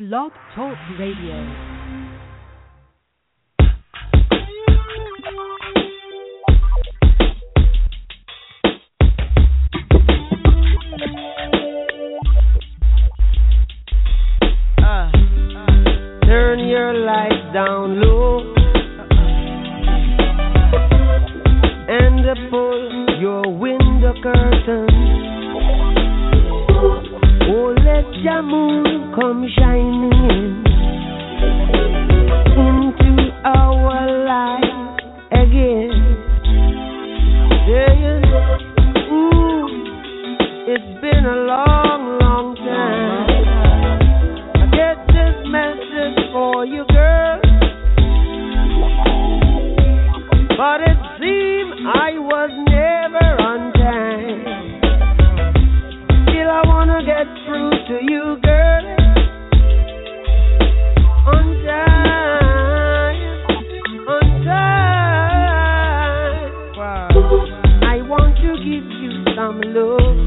Blog Talk Radio. Turn your lights down low and pull your window curtain. Oh, let your moon come shining into our life again. Yeah. Ooh, it's been a long, long time. I get this message for you, girl, but it seemed I was never on time. Still I wanna get through to you, girl, on time, on time. Wow. I want to give you some love.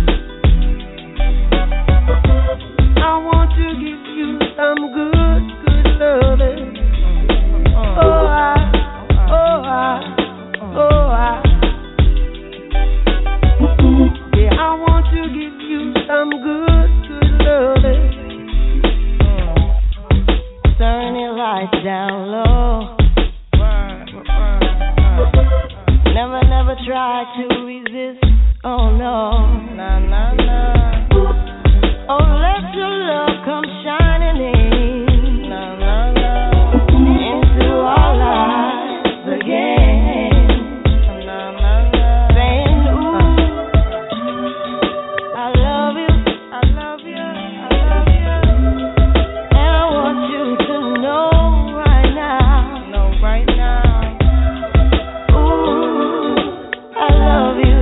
I want to give you some good, good loving. Oh, yeah, I want to give you some good, good loving. Turn your lights down low. Never try to resist. Oh no. Oh, let your love come shining in into our lives again. Saying, ooh, I love you, I love you, I love you. And I want you to know right now, ooh, I love you.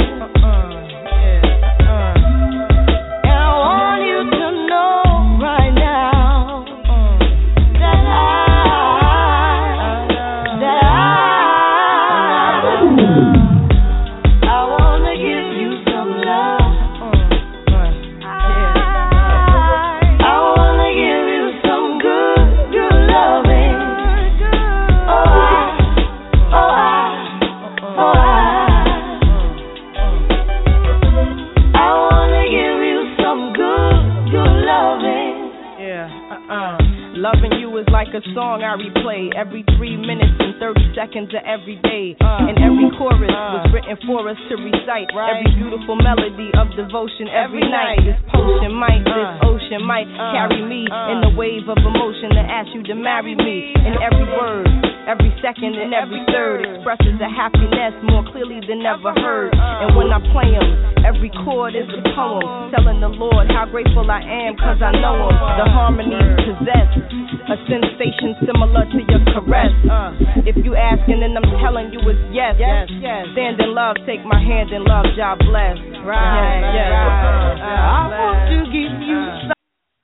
Loving you is like a song I replay every 3 minutes and 30 seconds of every day. And every chorus was written for us to recite. Every beautiful melody of devotion every night. This potion might, this ocean might carry me in the wave of emotion to ask you to marry me. And every word, every second and every third expresses a happiness more clearly than ever heard. And when I play them, every chord is a poem telling the Lord how grateful I am cause I know him. The harmonies possess a sensation similar to your caress. If you asking, then I'm telling you it's yes. Stand in love, take my hand in love, God bless. I want to give you some.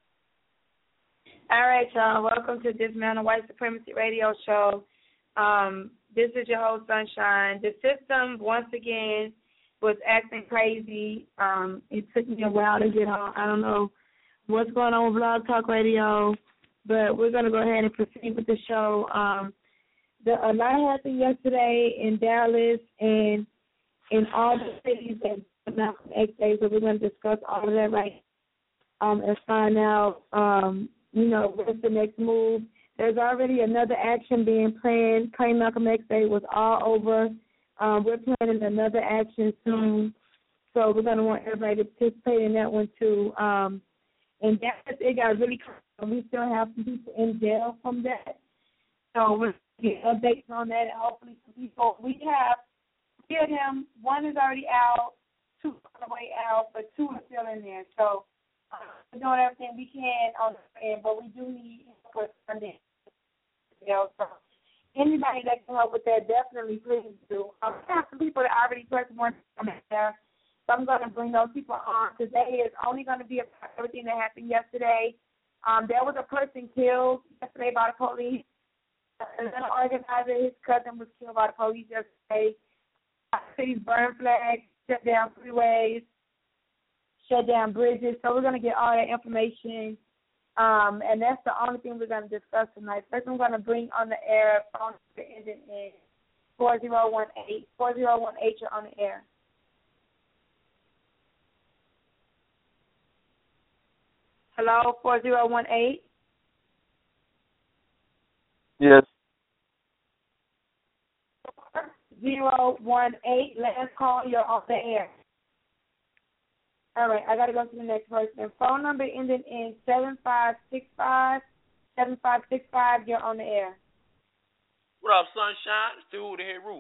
All right, y'all. Welcome to Dismantle White Supremacy Radio Show. This is your host, Sunshine. The system, once again, was acting crazy. It took me a while to get on. I don't know what's going on with Blog Talk Radio, but we're going to go ahead and proceed with the show. A lot happened yesterday in Dallas and in all the cities that Malcolm X Day, so we're going to discuss all of that right and find out, what's the next move. There's already another action being planned. Claim Malcolm X Day was all over. We're planning another action soon, so we're going to want everybody to participate in that one too. And Dallas, it got really crazy. We still have some people in jail from that. So we'll get updates on that, and hopefully some people. We have three of them. One is already out, two on the way out, but two are still in there. So we're doing everything we can on the end, but we do need help with funding. So anybody that can help with that, definitely please do. We have some people that already pressed one from there. So I'm going to bring those people on. Today is only going to be about everything that happened yesterday. There was a person killed yesterday by the police. An organizer, his cousin was killed by the police yesterday. Cities burn flags, shut down freeways, shut down bridges. So we're going to get all that information And that's the only thing we're going to discuss tonight. First, I'm going to bring on the air phone ending in 4018. 4018, you're on the air. Hello, 4018? Yes. 018, last call, you're on the air. All right, I got to go to the next person. Phone number ending in 7565. 7565, you're on the air. What up, Sunshine? It's Dude, the head roof.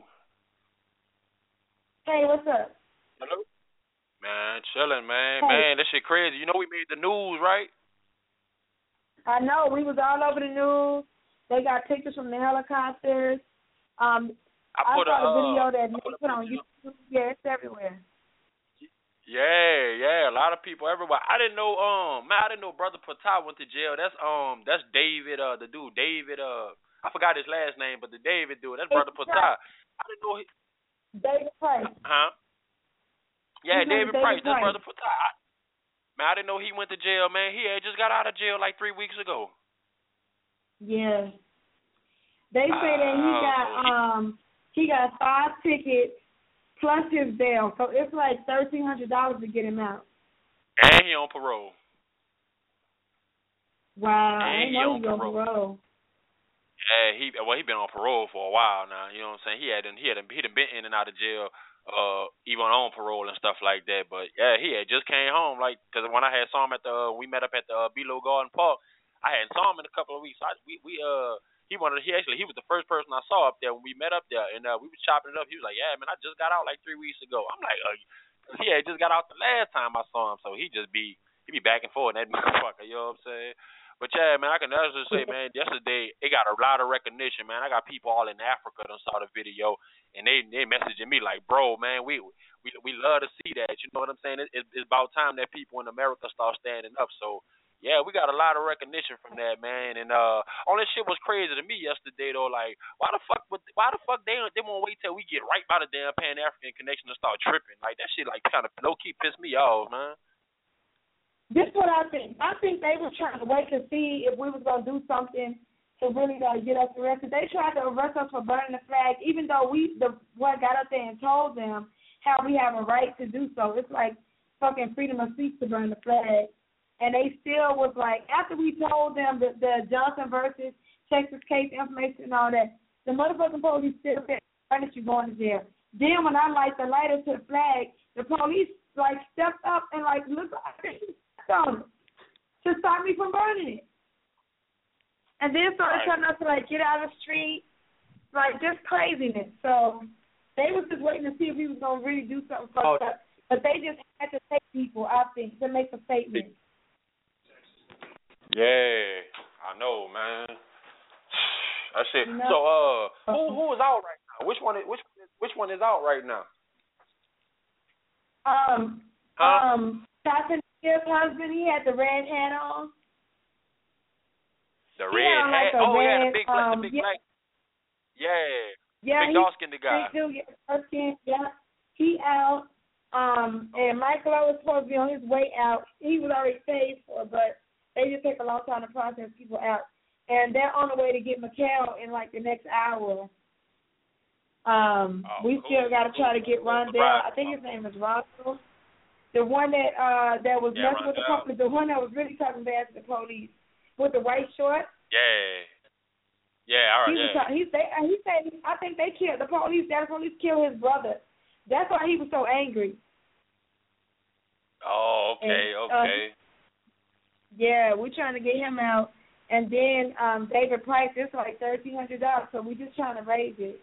Hey, what's up? Hello? Man, chilling, man. Hey. Man, that shit crazy. You know we made the news, right? I know. We was all over the news. They got pictures from the helicopters. I saw a video that they put on YouTube. Yeah, it's everywhere. Yeah, a lot of people everywhere. I didn't know, I didn't know Brother Patah went to jail. That's David, the dude, David, I forgot his last name, but the David dude, that's Brother Patah. I didn't know David Price. Huh? Yeah, David Price, that's Brother Patah. Man, I didn't know he went to jail, man. He had just got out of jail like 3 weeks ago. Yeah. They say that he got 5 tickets plus his bail, so it's like $1,300 to get him out. And he on parole. Wow, and I know he's on parole. Yeah, he been on parole for a while now. You know what I'm saying? He had been in and out of jail, even on parole and stuff like that. But yeah, he had just came home, like, because when I had saw him we met up at the Belo Garden Park. I hadn't saw him in a couple of weeks. He was the first person I saw up there when we met up there, and we was chopping it up. He was like, "Yeah, man, I just got out like 3 weeks ago." I'm like, he had just got out the last time I saw him, so he be back and forth in that motherfucker. You know what I'm saying? But yeah, man, I can just say, man, yesterday it got a lot of recognition, man. I got people all in Africa that saw the video, and they messaging me like, "Bro, man, we love to see that." You know what I'm saying? It's about time that people in America start standing up. So. Yeah, we got a lot of recognition from that, man, and all that shit was crazy to me yesterday, though. Like, why the fuck they won't wait till we get right by the damn Pan African Connection to start tripping? Like that shit, like kind of low key pissed me off, man. This is what I think. I think they were trying to wait to see if we was gonna do something to really get us arrested. They tried to arrest us for burning the flag, even though what got up there and told them how we have a right to do so. It's like fucking freedom of speech to burn the flag. And they still was like, after we told them the Johnson versus Texas case information and all that, the motherfucking police still said, "Why did you going to jail?" Then when I light the lighter to the flag, the police like stepped up and like looked to stop me from burning it. And then started telling us to like get out of the street, like just craziness. So they was just waiting to see if we was gonna really do something fucked up. But they just had to take people, I think, to make a statement. Yeah, I know, man. That shit. You know? So, who is out right now? Which one is out right now? Tyson Hill's husband, he had the red hat on. The red hat? Red, the big black. Yeah. Yeah, big dark-skinned guy. Yeah, he out. And Michael was supposed to be on his way out. He was already paid for, but they just take a long time to process people out. And they're on the way to get McHale in like the next hour. We still got to try to get Rondell. I think his name is Rondell. The one that was messing with the company, the one that was really talking bad to the police with the white shorts. Yeah, all right. He said, I think they killed the police. That police killed his brother. That's why he was so angry. Oh, okay, okay. Yeah, we're trying to get him out. And then David Price, it's like $1,300, so we're just trying to raise it.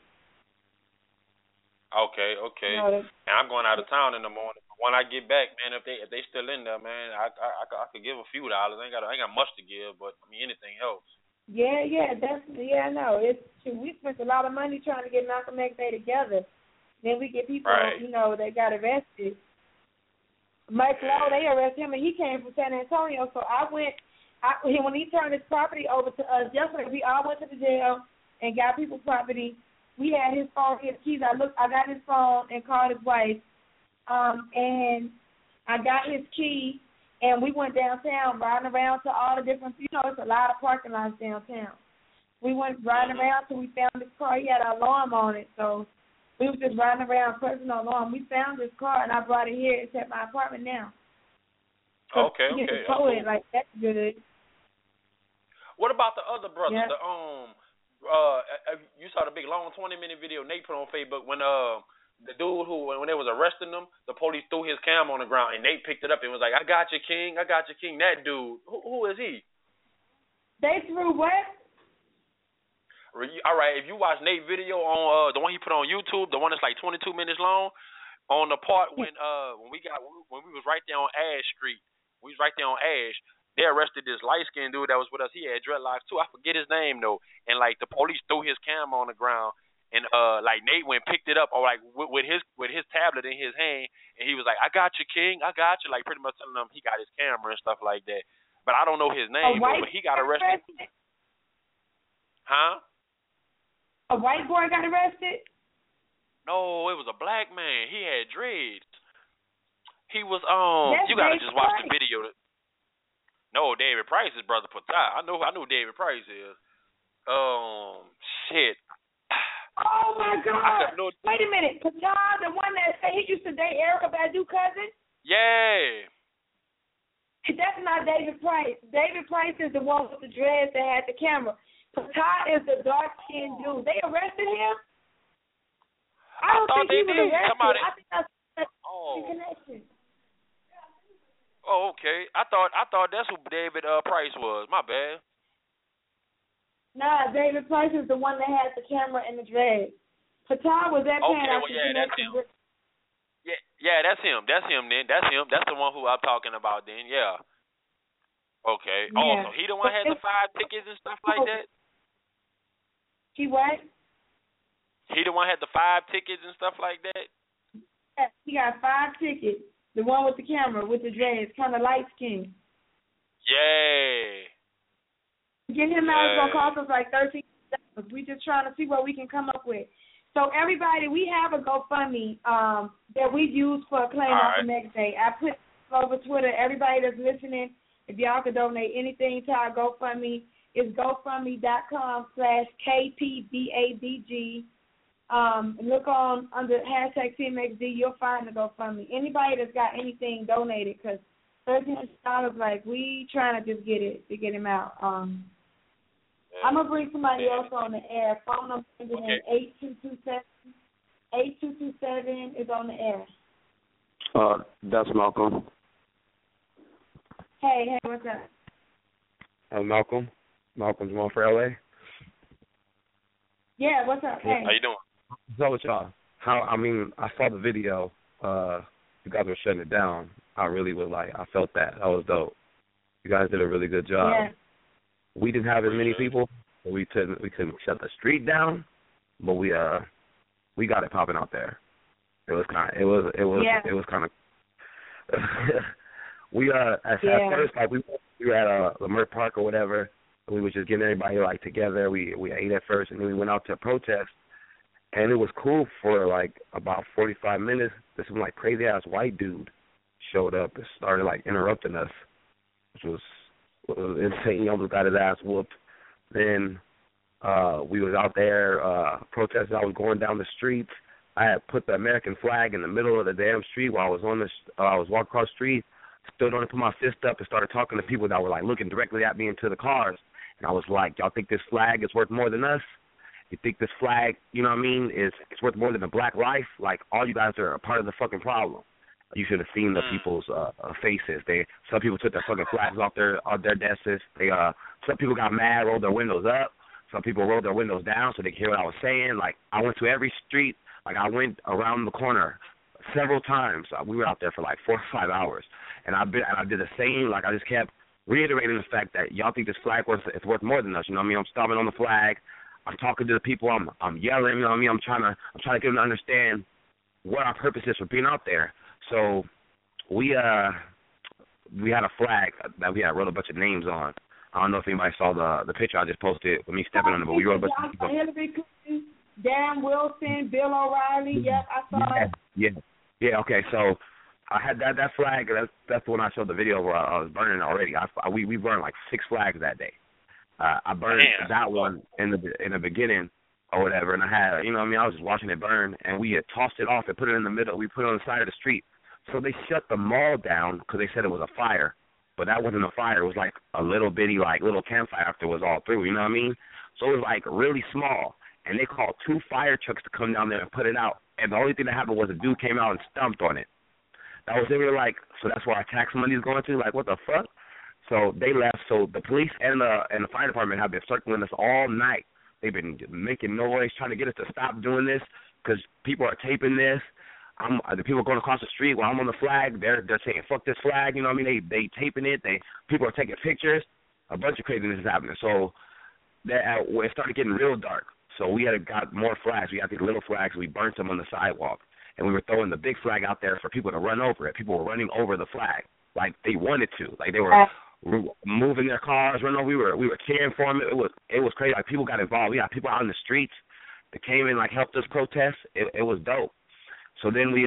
Okay. You know, and I'm going out of town in the morning. When I get back, man, if they still in there, man, I could give a few dollars. I ain't got much to give, but I mean anything helps. Yeah, definitely. Yeah, I know. We spent a lot of money trying to get Malcolm X Day together. Then we get people, you know, that got arrested. Mike Lowe, they arrested him, and he came from San Antonio. So when he turned his property over to us yesterday, we all went to the jail and got people's property. We had his phone, his keys. I got his phone and called his wife, and I got his key, And we went downtown, riding around to all the different, it's a lot of parking lots downtown. We went riding around till we found this car. He had an alarm on it, so we were just riding around pressing the alarm. We found this car, and I brought it here. It's at my apartment now. Okay. Like, that's good. What about the other brother? Yeah. You saw the big long 20-minute video Nate put on Facebook when the dude when they was arresting him, the police threw his cam on the ground and Nate picked it up and was like, "I got you, King. I got you, King." That dude, who is he? They threw what? All right, if you watch Nate's video on the one he put on YouTube, the one that's like 22 minutes long, on the part when we was right there on Ash Street, they arrested this light-skinned dude that was with us. He had dreadlocks too. I forget his name though. And like the police threw his camera on the ground, and like Nate went and picked it up, or like with his tablet in his hand, and he was like, "I got you, King. I got you." Like pretty much telling them he got his camera and stuff like that. But I don't know his name. But he got arrested. Huh? A white boy got arrested? No, it was a black man. He had dreads. He was you gotta just watch the video. No, David Price is brother Patah. I know who David Price is. Shit. Oh my God! Wait a minute, Patah, the one that said he used to date Erykah Badu's cousin? Yeah. That's not David Price. David Price is the one with the dreads that had the camera. Patah is the dark-skinned dude. They arrested him? I don't think he was arrested. I think that's a connection. Oh, okay. I thought that's who David Price was. My bad. Nah, David Price is the one that had the camera and the dreads. Patah was that that's him. Yeah, that's him. That's him then. That's him. That's the one who I'm talking about then. Yeah. Okay. Yeah. So he the one had the 5 tickets and stuff like that? He what? He the one had the 5 tickets and stuff like that? Yeah, he got 5 tickets. The one with the camera, with the dreads, kind of light skin. Yeah. Get him out, it's going to cost us like $13. We just trying to see what we can come up with. So everybody, we have a GoFundMe that we use for a claim on the next day. I put it over Twitter. Everybody that's listening, if y'all could donate anything to our GoFundMe, it's GoFundMe.com/KPBADG. Look on under hashtag CMXD. You'll find the GoFundMe. Anybody that's got anything donated, because $13, like, we trying to just get him out. I'm going to bring somebody else on the air. Phone number is 8227. 8227 is on the air. That's Malcolm. Hey, what's up? Malcolm. Malcolm's one for LA. Yeah, what's up? Hey. How you doing? So with y'all. I saw the video. You guys were shutting it down. I really was I felt that. That was dope. You guys did a really good job. Yeah. We didn't have as many people. So we couldn't shut the street down, but we got it popping out there. It was kind of we at first we were at Leimert Park or whatever. We was just getting everybody together. We ate at first, and then we went out to a protest, and it was cool for about 45 minutes. This one crazy ass white dude showed up and started interrupting us, which was insane. He almost got his ass whooped. Then we was out there protesting. I was going down the streets. I had put the American flag in the middle of the damn street while I was I was walking across the street. Stood on it, put my fist up, and started talking to people that were looking directly at me into the cars. And I was like, "Y'all think this flag is worth more than us? You think this flag, you know what I mean, it's worth more than a black life? All you guys are a part of the fucking problem." You should have seen the people's faces. Some people took their fucking flags off their desks. Some people got mad, rolled their windows up. Some people rolled their windows down so they could hear what I was saying. I went to every street. I went around the corner several times. We were out there for 4 or 5 hours, and I did the same. I just kept reiterating the fact that y'all think this flag is worth more than us. You know what I mean? I'm stomping on the flag. I'm talking to the people. I'm yelling. You know what I mean? I'm trying to get them to understand what our purpose is for being out there. So we had a flag that we had wrote a bunch of names on. I don't know if anybody saw the picture I just posted with me stepping on it, but we wrote a bunch of people. Hillary Clinton, Dan Wilson, Bill O'Reilly. Yep, I saw it. Yeah. Okay. So I had that flag. That's the one I showed the video where I was burning already. We burned like 6 flags that day. I burned that one in the beginning or whatever, and I had, you know what I mean, I was just watching it burn, and we had tossed it off and put it in the middle. We put it on the side of the street. So they shut the mall down because they said it was a fire, but that wasn't a fire. It was like a little bitty, like little campfire after it was all through, you know what I mean? So it was like really small, and they called 2 fire trucks to come down there and put it out, and the only thing that happened was a dude came out and stomped on it. That was it. We were like, so that's where our tax money is going to? Like, what the fuck? So they left. So the police and the fire department have been circling us all night. They've been making noise, trying to get us to stop doing this because people are taping this. The people going across the street while I'm on the flag, they're saying, fuck this flag. You know what I mean? They taping it. People are taking pictures. A bunch of craziness is happening. So it started getting real dark. So we got more flags. We got these little flags. We burnt them on the sidewalk. And we were throwing the big flag out there for people to run over it. People were running over the flag like they wanted to. Like they were moving their cars, running over. We were cheering for them. It was crazy. Like people got involved. We got people out in the streets that came in, like helped us protest. It was dope. So then we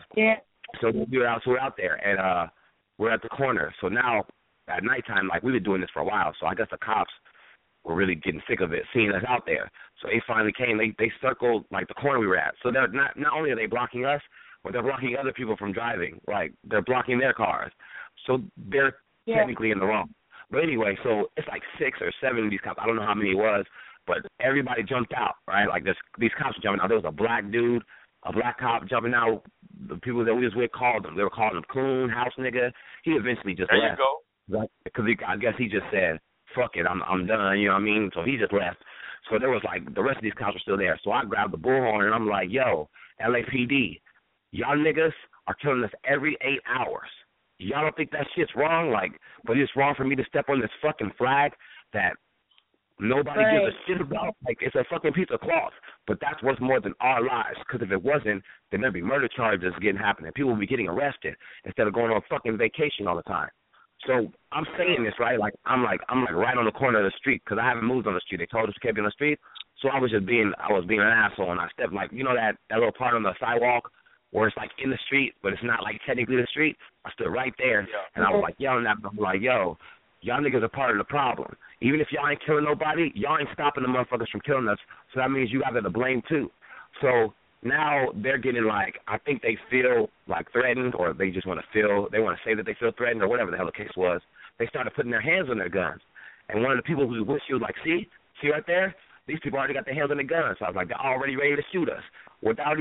we're out there and we're at the corner. So now at nighttime, like we've been doing this for a while. So I guess the cops were really getting sick of it, seeing us out there. So they finally came. They circled like the corner we were at. So they're not only are they blocking us, but they're blocking other people from driving. Like they're blocking their cars. So they're technically in the wrong. But anyway, so it's like 6 or 7 of these cops. I don't know how many it was, but everybody jumped out, right? Like these cops jumping out. There was a black dude, a black cop jumping out. The people that we was with called them. They were calling him coon, house nigga. He eventually just left. There you go. Because I guess he just said, fuck it, I'm done, you know what I mean? So he just left. So there was like, the rest of these cops were still there. So I grabbed the bullhorn and I'm like, yo, LAPD, y'all niggas are killing us every 8 hours. Y'all don't think that shit's wrong? Like, but it's wrong for me to step on this fucking flag that nobody gives a shit about? Like, it's a fucking piece of cloth. But that's worth more than our lives. Because if it wasn't, then there'd be murder charges happening. People would be getting arrested instead of going on fucking vacation all the time. So I'm saying this, right? Like I'm right on the corner of the street because I haven't moved on the street. They told us to keep on the street, so I was being an asshole, and I stepped like, you know, that little part on the sidewalk where it's like in the street, but it's not like technically the street. I stood right there, and I was like yelling at them, like, yo, y'all niggas are part of the problem. Even if y'all ain't killing nobody, y'all ain't stopping the motherfuckers from killing us. So that means you got to blame too. So now they're getting like, I think they feel like threatened, or they just want to say that they feel threatened, or whatever the hell the case was. They started putting their hands on their guns. And one of the people who was, she was like, see right there? These people already got their hands on their guns. So I was like, they're already ready to shoot us without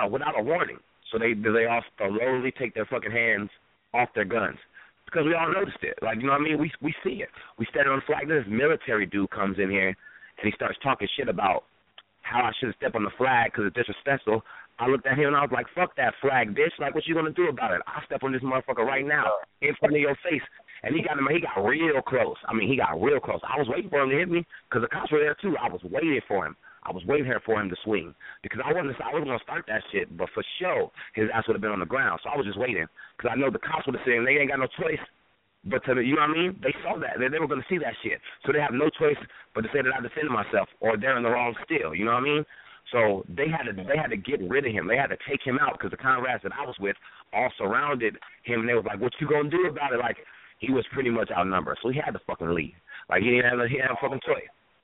a warning. So they all slowly take their fucking hands off their guns because we all noticed it. Like, you know what I mean? We see it. We stand on the flag. This military dude comes in here and he starts talking shit about how I should step on the flag because it's disrespectful. I looked at him and I was like, fuck that flag, bitch. Like, what you going to do about it? I'll step on this motherfucker right now in front of your face. And he got real close. I mean, he got real close. I was waiting for him to hit me because the cops were there too. I was waiting for him. I was waiting here for him to swing because I wasn't going to start that shit, but for sure his ass would have been on the ground. So I was just waiting because I know the cops would have said they ain't got no choice but to, you know what I mean? They saw that. They were going to see that shit. So they have no choice but to say that I defended myself or they're in the wrong still. You know what I mean? So they had to get rid of him. They had to take him out because the comrades that I was with all surrounded him, and they was like, what you going to do about it? Like, he was pretty much outnumbered. So he had to fucking leave. Like, he didn't have a fucking choice.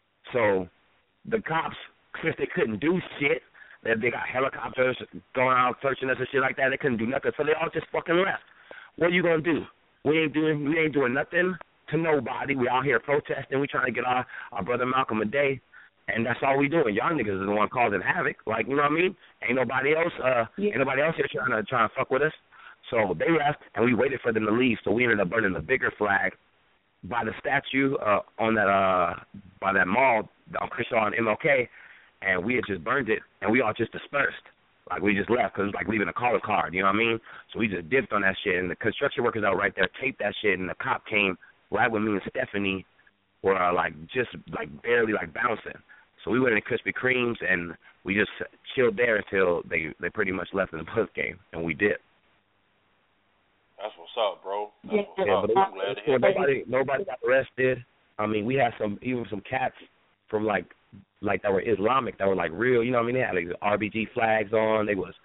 So the cops, since they couldn't do shit, they got helicopters going out searching us and shit like that. They couldn't do nothing. So they all just fucking left. What are you going to do? We ain't doing nothing to nobody. We out here protesting. We trying to get our brother Malcolm a day, and that's all we doing. Y'all niggas is the one causing havoc. Like, you know what I mean? Ain't nobody else here trying to fuck with us. So they left, and we waited for them to leave. So we ended up burning the bigger flag by the statue by that mall on Crenshaw and MLK, and we had just burned it, and we all just dispersed. Like, we just left because it was like leaving a caller card, you know what I mean? So we just dipped on that shit, and the construction workers out right there taped that shit, and the cop came right when me and Stephanie were, just barely, bouncing. So we went in Krispy Kremes, and we just chilled there until they pretty much left in the post game, and we did. That's what's up, bro. That's what's up. But I'm glad to hear that. Nobody got arrested. I mean, we had some cats from, like that were Islamic that were, real, you know what I mean? They had, RBG flags on. They was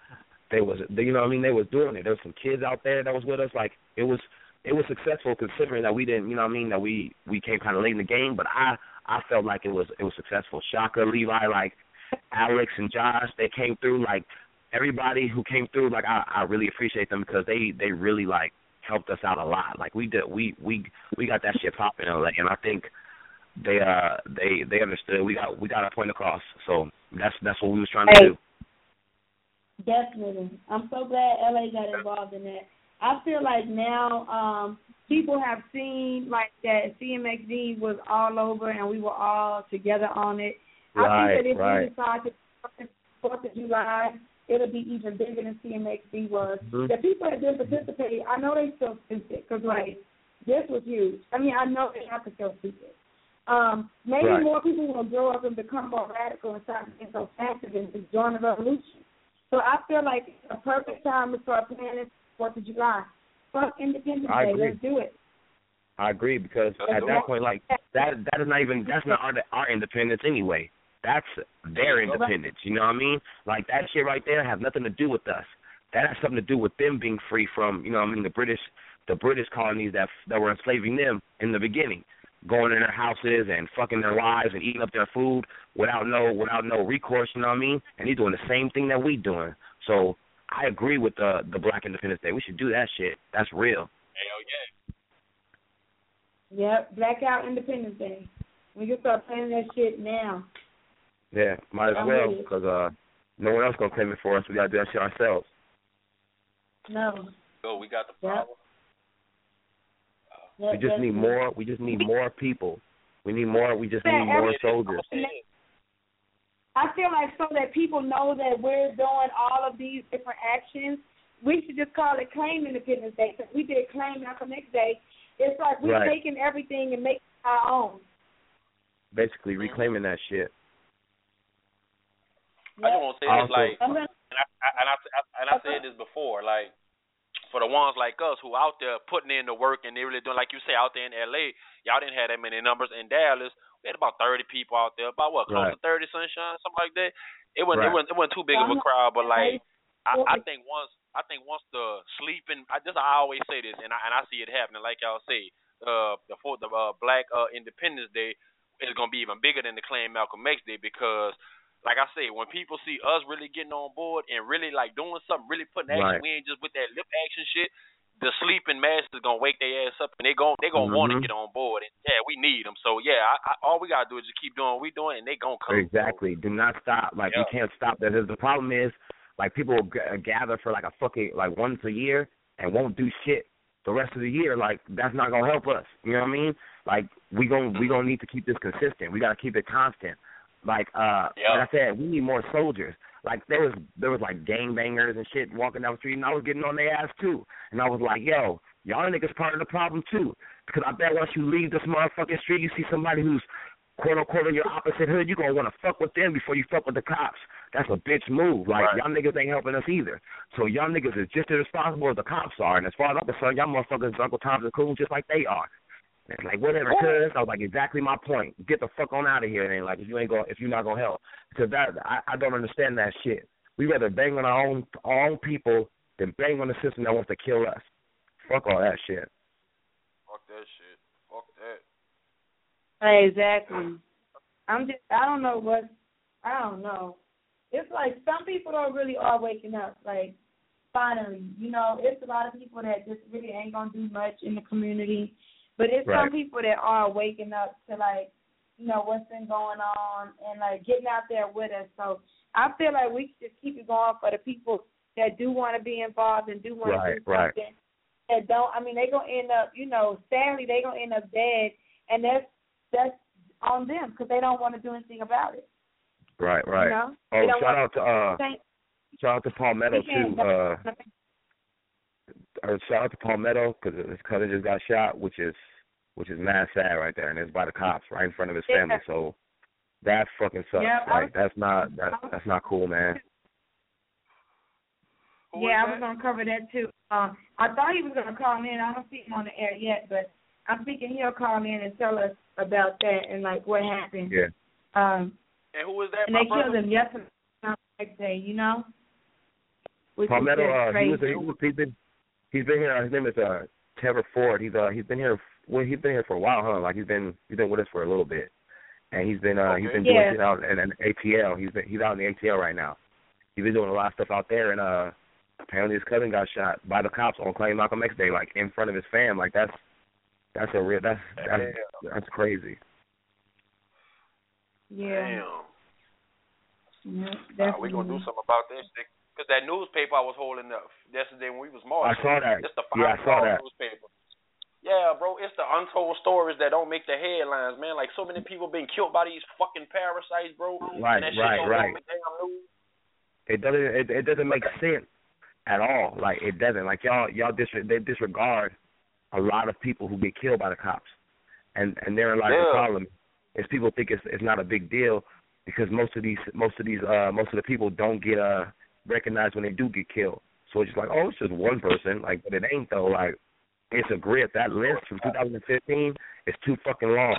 they was, you know what I mean, they was doing it. There was some kids out there that was with us. Like, it was successful considering that we didn't, you know what I mean, that we came kind of late in the game, but I felt like it was successful. Shaka, Levi, like Alex and Josh, they came through. Like, everybody who came through, like, I really appreciate them because they really, like, helped us out a lot. Like, we got that shit popping in LA, and I think they understood. We got a point across. So that's what we was trying to do. Definitely. I'm so glad LA got involved in that. I feel like now people have seen like that CMXD was all over and we were all together on it. I think that if we decide to 4th of July, it'll be even bigger than CMXD was. Mm-hmm. The people that didn't participate, I know they feel stupid because, like, this was huge. I mean, I know they have to feel stupid. Maybe more people will grow up and become more radical and start being so passive and join the revolution. So I feel like it's a perfect time to start planning 4th of July. Fuck Independence Day. Let's do it. I agree because at that point, like, that's not our independence anyway. That's their independence, you know what I mean? Like, that shit right there has nothing to do with us. That has something to do with them being free from, you know what I mean, the British colonies that were enslaving them in the beginning, going in their houses and fucking their wives and eating up their food without no recourse, you know what I mean? And he's doing the same thing that we doing. So I agree with the Black Independence Day. We should do that shit. That's real. Hell yeah. Yep, Blackout Independence Day. We can start planning that shit now. Yeah, might as well, because no one else going to claim it for us. We got to do that shit ourselves. No. So we got the power. We just need more. We just need more people. We need more. We just need more soldiers. I feel like so that people know that we're doing all of these different actions, we should just call it Claim Independence Day. Because we did Claim Malcolm X Day. It's like we're taking everything and making it our own. Basically, reclaiming that shit. I just want to say this, like, and I said this before, like, for the ones like us who out there putting in the work and they really doing, like you say, out there in LA, y'all didn't have that many numbers. In Dallas, we had about 30 people out there, about what, close to 30, Sunshine, something like that. It wasn't too big of a crowd, but like I think once the sleeping, I always say this, and I see it happening, like y'all say, the Black Independence Day is gonna be even bigger than the Claim Malcolm X Day because, like I say, when people see us really getting on board and really like doing something, really putting action, we ain't just with that lip action shit. The sleeping masses is gonna wake their ass up and they gonna want to get on board. And yeah, we need them. So yeah, all we gotta do is just keep doing what we doing, and they gonna come. Exactly. Do not stop. Like we can't stop that. The problem is, like, people will gather for like a fucking like once a year and won't do shit the rest of the year. Like, that's not gonna help us. You know what I mean? Like, we gonna need to keep this consistent. We gotta keep it constant. Like like I said, we need more soldiers. Like, there was like gangbangers and shit walking down the street, and I was getting on their ass too. And I was like, yo, y'all niggas part of the problem too. Because I bet once you leave this motherfucking street, you see somebody who's quote unquote in your opposite hood, you gonna want to fuck with them before you fuck with the cops. That's a bitch move. Like, y'all niggas ain't helping us either. So y'all niggas is just as responsible as the cops are. And as far as I'm concerned, y'all motherfuckers Uncle Tom's and cool just like they are. And like, whatever, cuz I was like, exactly my point. Get the fuck on out of here, then. Like, if you're not gonna help, because I don't understand that shit. We rather bang on our own people than bang on the system that wants to kill us. Fuck all that shit. Fuck that shit. Fuck that. Exactly. I don't know. It's like some people don't really are waking up. Like, finally, it's a lot of people that just really ain't gonna do much in the community. But it's some people that are waking up to, like, what's been going on and, like, getting out there with us. So I feel like we should just keep it going for the people that do want to be involved and do want to do something. That don't, I mean, they're going to end up, sadly, they're going to end up dead. And that's on them because they don't want to do anything about it. Right. Oh, shout out to Palmetto, too. Shout out to Palmetto because his cousin just got shot, which is mad sad right there, and it's by the cops right in front of his family. So that fucking sucks. That's not cool, man. Yeah, I was gonna cover that too. I thought he was gonna call in. I don't see him on the air yet, but I'm thinking he'll call in and tell us about that and like what happened. Yeah. And who was that? And they killed him yesterday, next day, Palmetto, crazy. he's been here. His name is Trevor Ford. He's been here. Well, he's been here for a while, huh? Like he's been with us for a little bit, and he's been doing shit out in ATL. He's out in the ATL right now. He's been doing a lot of stuff out there, and apparently his cousin got shot by the cops on Claim Malcolm X Day, like in front of his fam. Like that's crazy. Yeah. Damn. We're going to do something about this. Because that newspaper I was holding up yesterday when we was marching. I saw that. It's the I saw that. Newspaper. Yeah, bro, it's the untold stories that don't make the headlines, man. Like, so many people being killed by these fucking parasites, bro. Right. It doesn't make sense at all. Like, it doesn't. Like, they disregard a lot of people who get killed by the cops. And therein lies the problem. Is people think it's not a big deal because most of the people don't get recognized when they do get killed. So it's just like, oh, it's just one person. Like, but it ain't though. Like, it's a grid. That list from 2015 is too fucking long.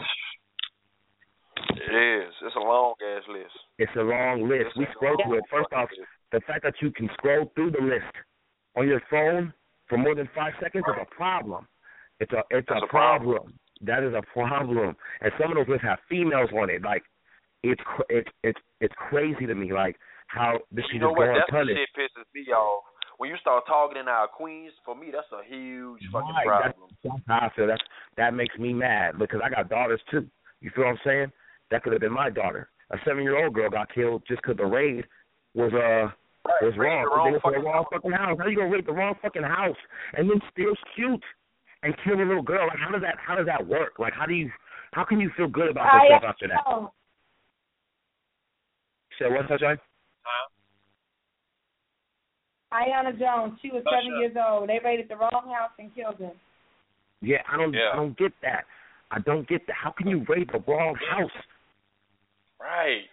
It is. It's a long ass list. It's a long list. We scroll through it. First off, the fact that you can scroll through the list on your phone for more than 5 seconds is a problem. It's a problem. That is a problem. And some of those lists have females on it. Like, it's crazy to me. Like how this shit is going unpunished. That shit pisses me off. When you start targeting our queens, for me, that's a huge fucking problem. That's how I feel. That makes me mad because I got daughters too. You feel what I'm saying? That could have been my daughter. A 7-year-old girl got killed just because the raid was wrong. They were for the wrong fucking house. How you gonna raid the wrong fucking house and then still shoot and kill a little girl? Like how does that work? Like how can you feel good about yourself after that? So what's that, John? Aiyana Jones, she was 7 years old. They raided the wrong house and killed her. Yeah, I don't get that. I don't get that. How can you raid the wrong house? Right.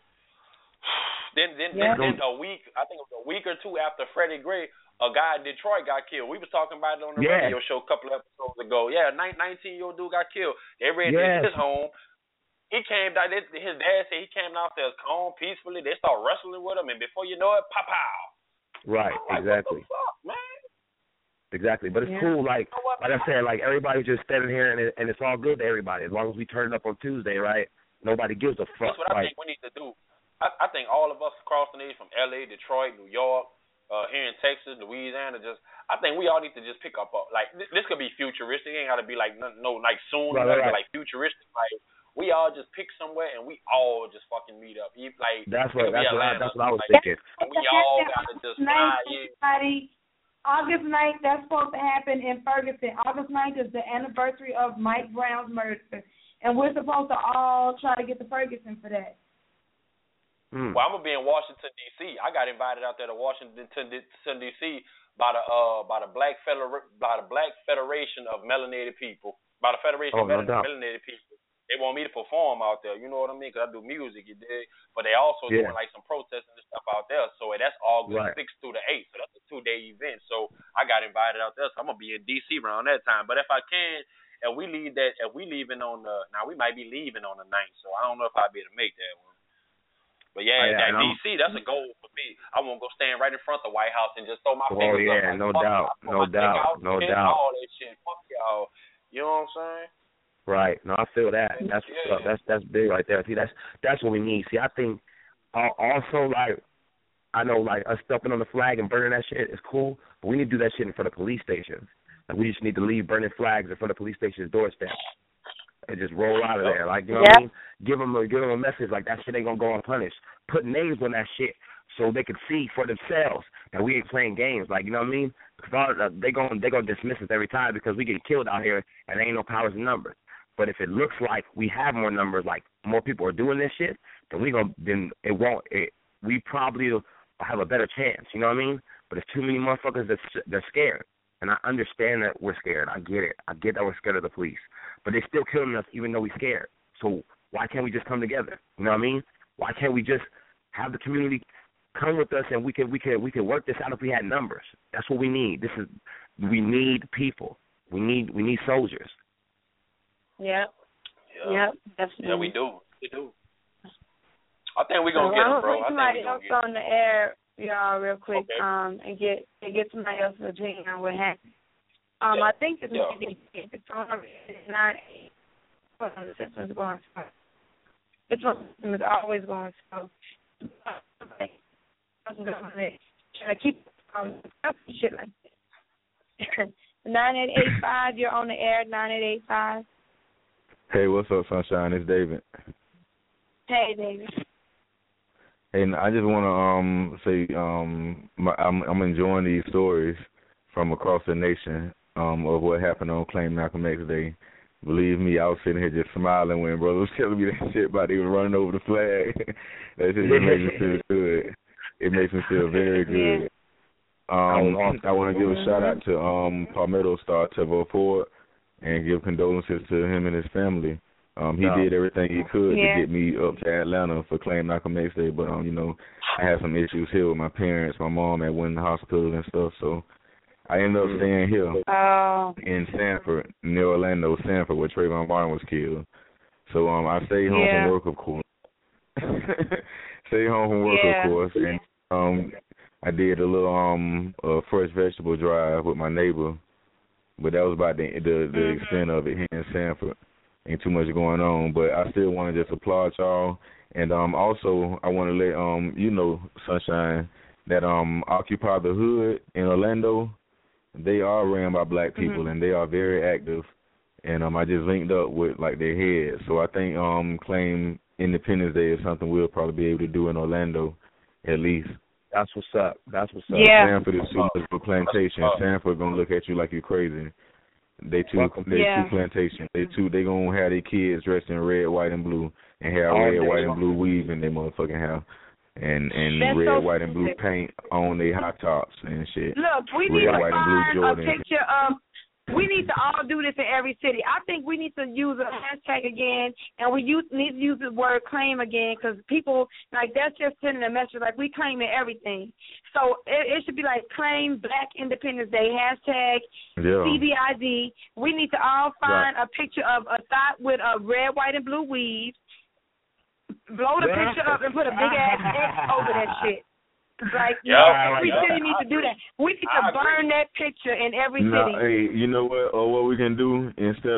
Then a week, I think it was a week or two after Freddie Gray, a guy in Detroit got killed. We was talking about it on the radio show a couple of episodes ago. Yeah, a 19-year-old dude got killed. They raided his home. He came down. His dad said he came downstairs calm, peacefully. They start wrestling with him, and before you know it, pow. Right, exactly. What the fuck, man? Exactly, but it's cool. Like I said, like everybody's just standing here, and it's all good to everybody as long as we turn it up on Tuesday, right? Nobody gives a fuck. That's what I think we need to do. I think all of us across the nation, from LA, Detroit, New York, here in Texas, Louisiana, I think we all need to just pick up. Like this could be futuristic. It ain't got to be like like soon. Right. Like futuristic. Like we all just pick somewhere and we all just fucking meet up. Like that's what I was thinking. We all got to just fly in. August 9th, that's supposed to happen in Ferguson. August 9th is the anniversary of Mike Brown's murder. And we're supposed to all try to get to Ferguson for that. Well, I'm going to be in Washington, D.C. I got invited out there to Washington, D.C. by the Black Federation of Melanated People. By the Federation of Melanated People. They want me to perform out there. You know what I mean? Because I do music, you dig? But they also doing like some protesting and stuff out there. So that's August 6th through the 8th. So that's a 2-day event. So I got invited out there. So I'm going to be in D.C. around that time. But if I can, if we leaving on now we might be leaving on the 9th. So I don't know if I'll be able to make that one. But that D.C., that's a goal for me. I want to go stand right in front of the White House and just throw my fingers up. No doubt. All that shit. Fuck y'all. You know what I'm saying? Right. No, I feel that. That's what's up. That's big right there. See, that's what we need. See, I think also like I know like us stepping on the flag and burning that shit is cool, but we need to do that shit in front of police stations. Like we just need to leave burning flags in front of police stations' doorsteps and just roll out of there. Like you know what I mean? Give them a message like that shit ain't gonna go unpunished. Put names on that shit so they can see for themselves that we ain't playing games. Like you know what I mean? Because they gonna dismiss us every time because we get killed out here and there ain't no powers in numbers. But if it looks like we have more numbers, like more people are doing this shit, then we probably will have a better chance. You know what I mean? But there's too many motherfuckers that's scared, and I understand that we're scared. I get it. I get that we're scared of the police, but they're still killing us even though we're scared. So why can't we just come together? You know what I mean? Why can't we just have the community come with us and we can work this out if we had numbers? That's what we need. We need people. We need soldiers. Yep, definitely. Yeah, we do. I think we're going to get them, bro. Somebody else on the air y'all real quick, and get somebody else in the opinion on what happened. I think it's it's on 9. The system is going slow. This one system is always going slow. Trying to keep shit like that. 9885, you're on the air. 9885. Hey, what's up, Sunshine? It's David. Hey, David. Hey, I just want to say I'm enjoying these stories from across the nation of what happened on Claim Malcolm X Day. Believe me, I was sitting here just smiling when brother was telling me that shit about even running over the flag. That shit just makes me feel good. It makes me feel very good. I want to give a shout out to Palmetto Star Tevin Ford and give condolences to him and his family. He did everything he could to get me up to Atlanta for Claim Malcolm X Day, but you know, I had some issues here with my parents. My mom had went in the hospital and stuff, so I ended up staying here in Sanford, near Orlando, Sanford, where Trayvon Martin was killed. So I stayed home from work, of course. Stayed home from work, of course, and I did a little fresh vegetable drive with my neighbor, but that was about the extent of it here in Sanford. Ain't too much going on, but I still want to just applaud y'all, and also I want to let you know, Sunshine, that Occupy the Hood in Orlando, they are ran by black people, and they are very active, and I just linked up with like their head, so I think Claim Independence Day is something we'll probably be able to do in Orlando, at least. That's what's up. Yeah. Sanford is too much for plantation. Sanford gonna look at you like you're crazy. They too plantation. They gonna have their kids dressed in red, white, and blue, and have red, white, and blue weave in their motherfucking hair, and red, white, and blue paint on their hot tops and shit. Look, we need to find a picture of. We need to all do this in every city. I think we need to use a hashtag again, and we need to use the word claim again, because people, like, that's just sending a message, like, we claiming everything. So it should be like Claim Black Independence Day, hashtag CBID. We need to all find a picture of a thought with a red, white, and blue weave, blow the picture up, and put a big-ass X over that shit. Like, every city needs to do that. We need to burn that picture in every city. Hey, you know what? Or what we can do instead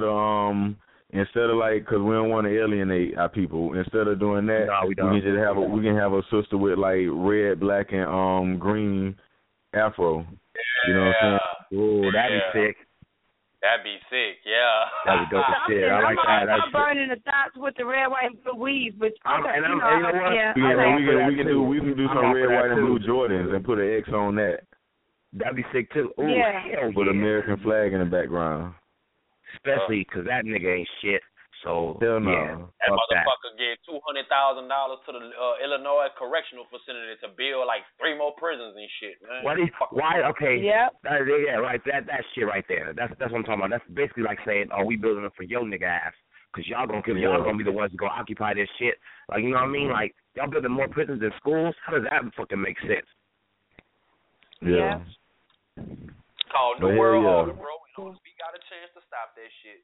of like, because we don't want to alienate our people. Instead of doing that, we can just have a sister with like red, black, and green afro. You know what I'm saying? Oh, that'd be sick. That'd be sick, yeah. That'd be dope as shit. I like that. I'm burning the thoughts with the red, white, and blue weave, but we can do some red, white, and blue Jordans and put an X on that. That'd be sick too. Ooh, with American flag in the background. Especially because that nigga ain't shit. So hell no. That motherfucker gave $200,000 to the Illinois Correctional Facility to build like 3 more prisons and shit, man. Why? Okay. Yep. Right. That shit right there. That's what I'm talking about. That's basically like saying, "Oh, we building it for your nigga ass," because y'all gonna be the ones to go occupy this shit. Like, you know what I mean? Like, y'all building more prisons than schools. How does that fucking make sense? Yeah. It's called New World Order, bro. We got a chance to stop that shit.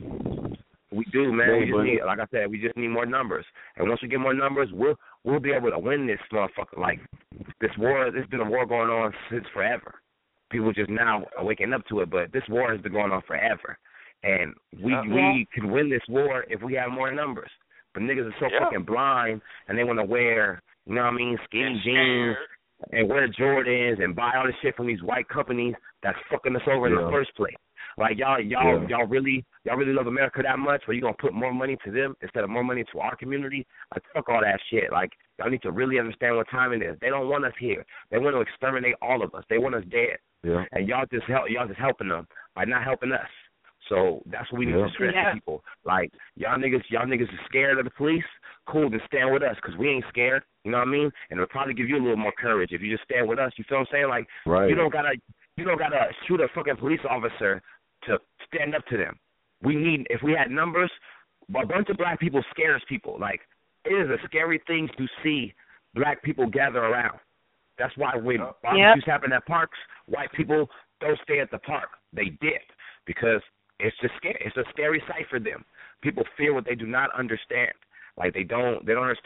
We do, man. We just need, like I said, we just need more numbers. And once we get more numbers, we'll be able to win this motherfucker. Like, this war, there's been a war going on since forever. People just now are waking up to it, but this war has been going on forever. And we can win this war if we have more numbers. But niggas are so fucking blind, and they want to wear, you know what I mean, skinny jeans and wear Jordans and buy all this shit from these white companies that's fucking us over in the first place. Like, y'all really love America that much where you gonna put more money to them instead of more money to our community? Like, fuck all that shit. Like, y'all need to really understand what time it is. They don't want us here. They want to exterminate all of us. They want us dead. Yeah. And y'all just helping them by not helping us. So that's what we need to stress to people. Like, y'all niggas are scared of the police. Cool, then stand with us, because we ain't scared. You know what I mean? And it'll probably give you a little more courage if you just stand with us. You feel what I'm saying? Like, you don't gotta shoot a fucking police officer to stand up to them. If we had numbers, a bunch of black people scares people. Like, it is a scary thing to see black people gather around. That's why when barbecues happen at parks, white people don't stay at the park. They dip because it's just scary. It's a scary sight for them. People fear what they do not understand. Like, they don't understand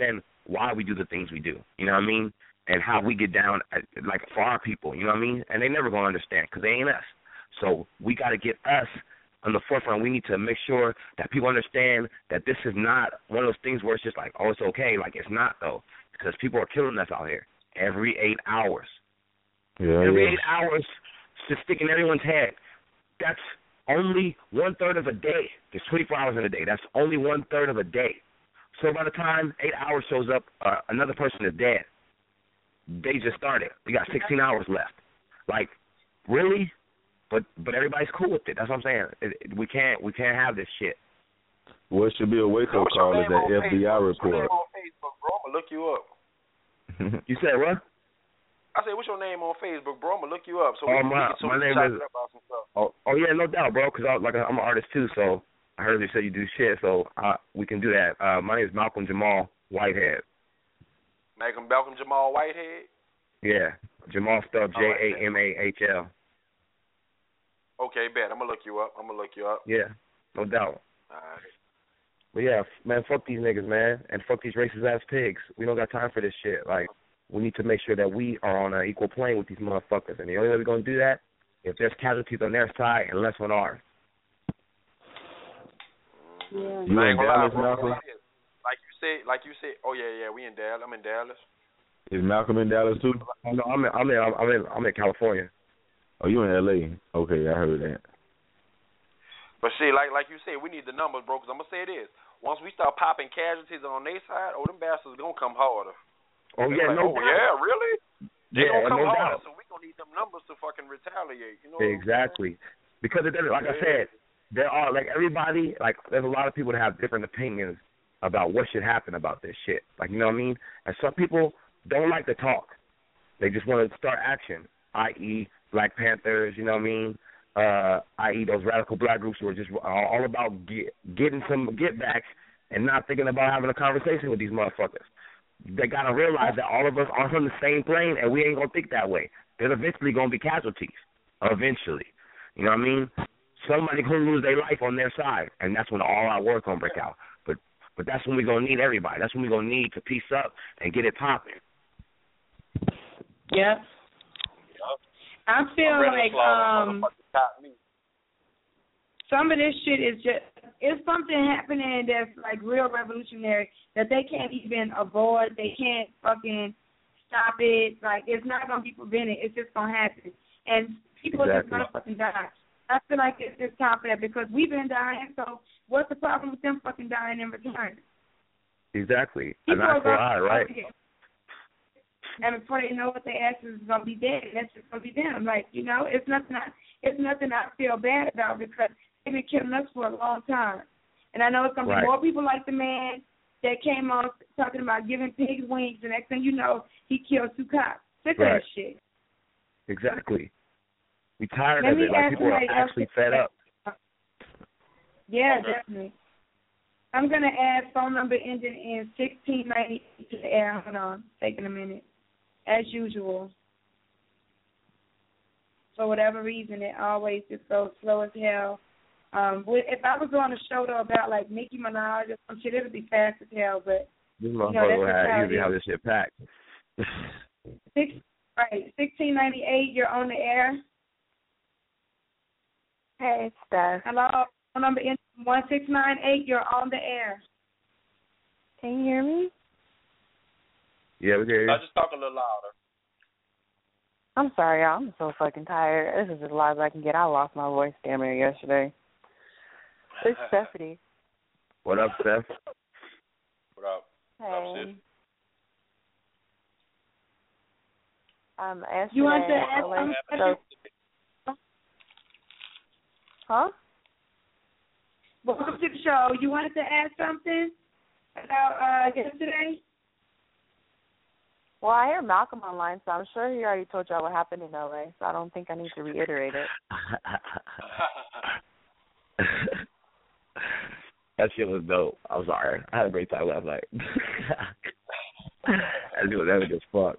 why we do the things we do. You know what I mean? And how we get down, like, for our people. You know what I mean? And they never going to understand because they ain't us. So we got to get us on the forefront. We need to make sure that people understand that this is not one of those things where it's just like, oh, it's okay. Like, it's not, though, because people are killing us out here every 8 hours. Every 8 hours, just sticking everyone's head. That's only 1/3 of a day. There's 24 hours in a day. That's only 1/3 of a day. So by the time 8 hours shows up, another person is dead. They just started. We got 16 hours left. Like, really? But everybody's cool with it. That's what I'm saying. We can't have this shit. What should be a wake-up call is that FBI report. What's your name on Facebook, bro? I'm gonna look you up. You said what? I said, what's your name on Facebook, bro? I'm gonna look you up. So my name is. Oh yeah, no doubt, bro. Because I'm an artist too. So I heard you say you do shit. So we can do that. My name is Malcolm Jamal Whitehead. Malcolm Jamal Whitehead. Yeah, Jamal spelled Jamal. Okay, bet. I'm gonna look you up. Yeah, no doubt. All right. But yeah, man, fuck these niggas, man, and fuck these racist ass pigs. We don't got time for this shit. Like, we need to make sure that we are on an equal plane with these motherfuckers, and the only way we're gonna do that if there's casualties on their side and less on ours. Yeah. You in Dallas, Malcolm? Like you said. Oh yeah, we in Dallas. I'm in Dallas. Is Malcolm in Dallas too? Oh, no, I'm in California. Oh, you in L.A.? Okay, I heard that. But see, like you said, we need the numbers, bro. Because I'm gonna say this: once we start popping casualties on their side, them bastards gonna come harder. Oh yeah, like, no doubt. Yeah, really? They gonna come harder, doubt. so we gonna need them numbers to fucking retaliate. You know? Exactly. Because like I said, there are everybody. There's a lot of people that have different opinions about what should happen about this shit. Like, you know what I mean? And some people don't like to talk. They just want to start action, i.e. Black Panthers, you know what I mean? I.e. those radical black groups who are just all about getting some get-backs and not thinking about having a conversation with these motherfuckers. They got to realize that all of us are on the same plane, and we ain't going to think that way. There's eventually going to be casualties, eventually. You know what I mean? Somebody going to lose their life on their side, and that's when all our war going to break out. But that's when we're going to need everybody. That's when we're going to need to piece up and get it popping. Yep. I feel like some of this shit is it's something happening that's like real revolutionary that they can't even avoid. They can't fucking stop it. Like, it's not gonna be prevented. It's just gonna happen, and people are just gonna fucking die. I feel like it's time for that because we've been dying. So what's the problem with them fucking dying in return? Exactly. An eye for an eye, right? And before they know what their asses is gonna be dead, and that's just gonna be them. Like, you know, it's nothing I feel bad about because they've been killing us for a long time. And I know it's gonna be more people like the man that came on talking about giving pigs wings, and next thing you know, he killed 2 cops. Sick of that shit. Exactly. We tired of it. Like, people are actually fed up. Yeah, definitely. I'm gonna add phone number ending in 1690 to the air. Hold on, taking a minute. As usual. For whatever reason, it always just goes slow as hell. If I was on a show, though, about, like, Nicki Minaj or some shit, it would be fast as hell, but, this motherfucker will usually have this shit packed. 1698, you're on the air. Hey, Steph. Hello, phone number ending 1698, you're on the air. Can you hear me? Yeah, we can hear you. I just talk a little louder. I'm sorry, y'all. I'm so fucking tired. This is as loud as I can get. I lost my voice damn near yesterday. It's Stephanie. What up, Steph? What up? Hey. You want to ask something? Huh? Welcome to the show. You wanted to ask something about yesterday? Well, I hear Malcolm online, so I'm sure he already told y'all what happened in L.A., so I don't think I need to reiterate it. That shit was dope. I'm sorry. I had a great time last night. That shit was epic as fuck.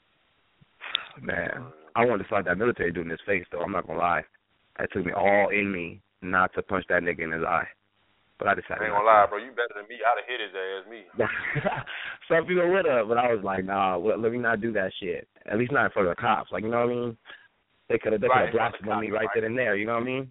Man, I wanted to start that military dude in his face, though. I'm not going to lie. It took me all in me not to punch that nigga in his eye. But I decided. I ain't gonna lie, bro. You better than me. I'd have hit his ass, me. some people would have, but I was like, nah, let me not do that shit. At least not for the cops. Like, you know what I mean? They could have blasphemed me right then and there. You know what I mean?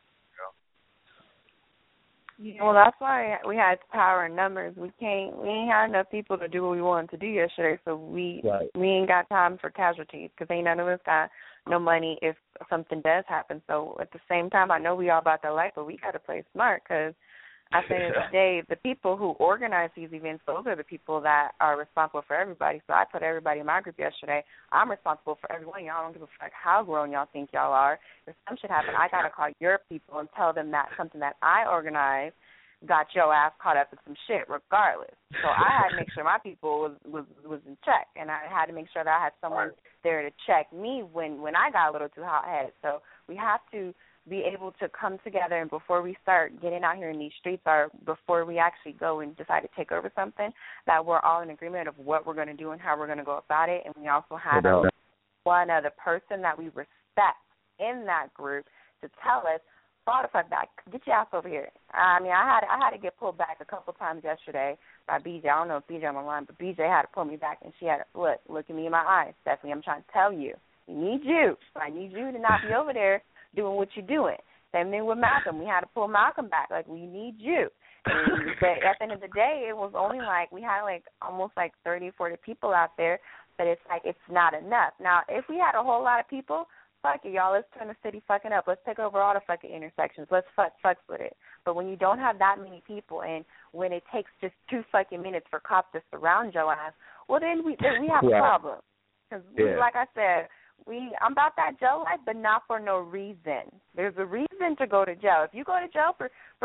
Well, that's why we had power in numbers. We ain't had enough people to do what we wanted to do yesterday, so we ain't got time for casualties because ain't none of us got no money if something does happen. So at the same time, I know we all about that life, but we got to play smart because at the end of the day, the people who organize these events, those are the people that are responsible for everybody. So I told everybody in my group yesterday, I'm responsible for everyone. Y'all don't give a fuck how grown y'all think y'all are. If some shit happen, I got to call your people and tell them that something that I organized got your ass caught up in some shit regardless. So I had to make sure my people was in check, and I had to make sure that I had someone there to check me when I got a little too hot-headed. So we have to be able to come together, and before we start getting out here in these streets or before we actually go and decide to take over something, that we're all in agreement of what we're going to do and how we're going to go about it. And we also have one other person that we respect in that group to tell us, fall the fuck back, get your ass over here. I mean, I had to get pulled back a couple times yesterday by BJ. I don't know if BJ on the line, but BJ had to pull me back, and she had to look at me in my eyes. Stephanie, I'm trying to tell you, we need you. I need you to not be over there doing what you're doing. Same thing with Malcolm. We had to pull Malcolm back. Like, we need you. But at the end of the day, it was only like we had like almost like 30, 40 people out there, but it's like it's not enough. Now, if we had a whole lot of people, fuck it, y'all. Let's turn the city fucking up. Let's take over all the fucking intersections. Let's fuck with it. But when you don't have that many people and when it takes just 2 fucking minutes for cops to surround your ass, well, then we have a problem. Because, like I said, I'm about that jail life, but not for no reason. There's a reason to go to jail. If you go to jail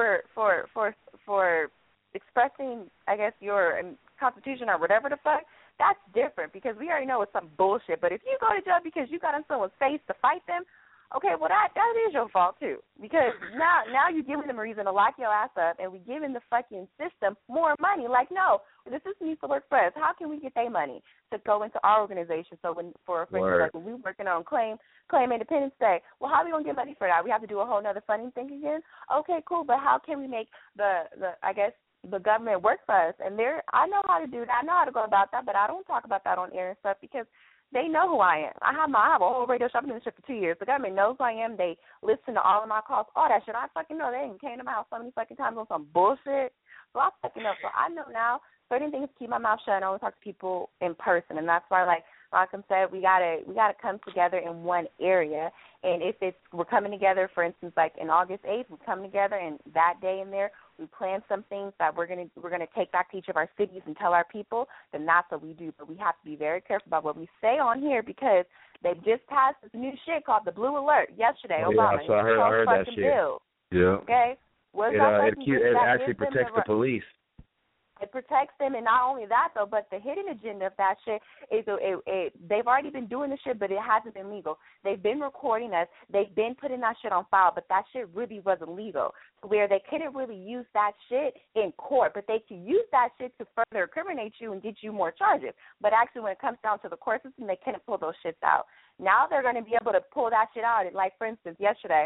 for expressing, I guess, your constitution or whatever the fuck, that's different because we already know it's some bullshit. But if you go to jail because you got in someone's face to fight them, okay, well, that is your fault, too. Because now you're giving them a reason to lock your ass up, and we're giving the fucking system more money. Like, no, the system needs to work for us. How can we get their money to go into our organization? So for instance, like when we're working on Claim Independence Day, well, how are we going to get money for that? We have to do a whole other funding thing again? Okay, cool, but how can we make the government work for us? And I know how to do that. I know how to go about that, but I don't talk about that on air and stuff because they know who I am. I have a whole radio show. I've been doing this shit for 2 years. The government knows who I am. They listen to all of my calls, all that shit. I fucking know. They even came to my house so many fucking times on some bullshit. So I fucking know. So I know now certain things keep my mouth shut. I only talk to people in person, and that's why, like Malcolm said, we gotta come together in one area. And if we're coming together, for instance, like in August 8th, we come together, and that day in there, we plan some things that we're gonna take back to each of our cities and tell our people, then that's what we do. But we have to be very careful about what we say on here because they just passed this new shit called the Blue Alert yesterday. Obama. Yeah, so I heard that shit. Bill. Yeah. Okay. It actually protects the police. It protects them, and not only that, though, but the hidden agenda of that shit is they've already been doing this shit, but it hasn't been legal. They've been recording us. They've been putting that shit on file, but that shit really wasn't legal, where they couldn't really use that shit in court, but they could use that shit to further incriminate you and get you more charges. But actually, when it comes down to the court system, they couldn't pull those shits out. Now they're going to be able to pull that shit out. Like, for instance, yesterday,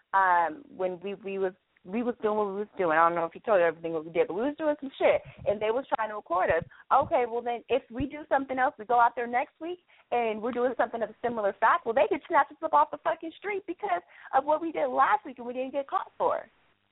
when we was doing what we was doing. I don't know if he told you everything what we did, but we was doing some shit, and they was trying to record us. Okay, well then, if we do something else, we go out there next week, and we're doing something of a similar fact, well, they could snatch us up off the fucking street because of what we did last week and we didn't get caught for.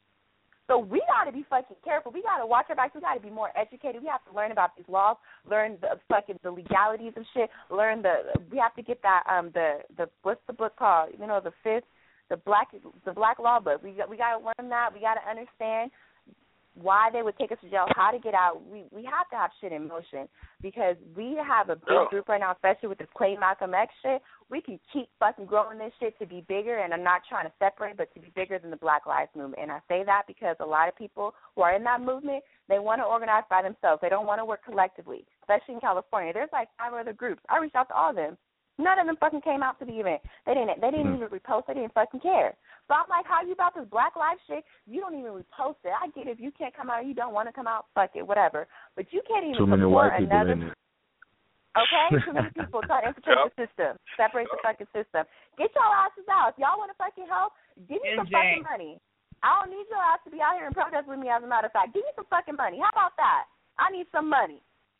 So we got to be fucking careful. We got to watch our backs. We got to be more educated. We have to learn about these laws, learn the legalities of shit, we have to get that, what's the book called? You know, the Black Law Book. We got to learn that. We got to understand why they would take us to jail, how to get out. We have to have shit in motion because we have a big group right now, especially with this Clay Malcolm X shit. We can keep fucking growing this shit to be bigger, and I'm not trying to separate, but to be bigger than the Black Lives Movement. And I say that because a lot of people who are in that movement, they want to organize by themselves. They don't want to work collectively, especially in California. There's like 5 other groups. I reached out to all of them. None of them fucking came out to the event. They didn't even repost. They didn't fucking care. So I'm like, how you about this Black Lives shit? You don't even repost it. I get it. If you can't come out or you don't want to come out, fuck it, whatever. But you can't even support another. Okay? Too many people trying to infiltrate the system. Separate the fucking system. Get your asses out. If y'all want to fucking help, give me some fucking money. I don't need your ass to be out here and protest with me, as a matter of fact. Give me some fucking money. How about that? I need some money.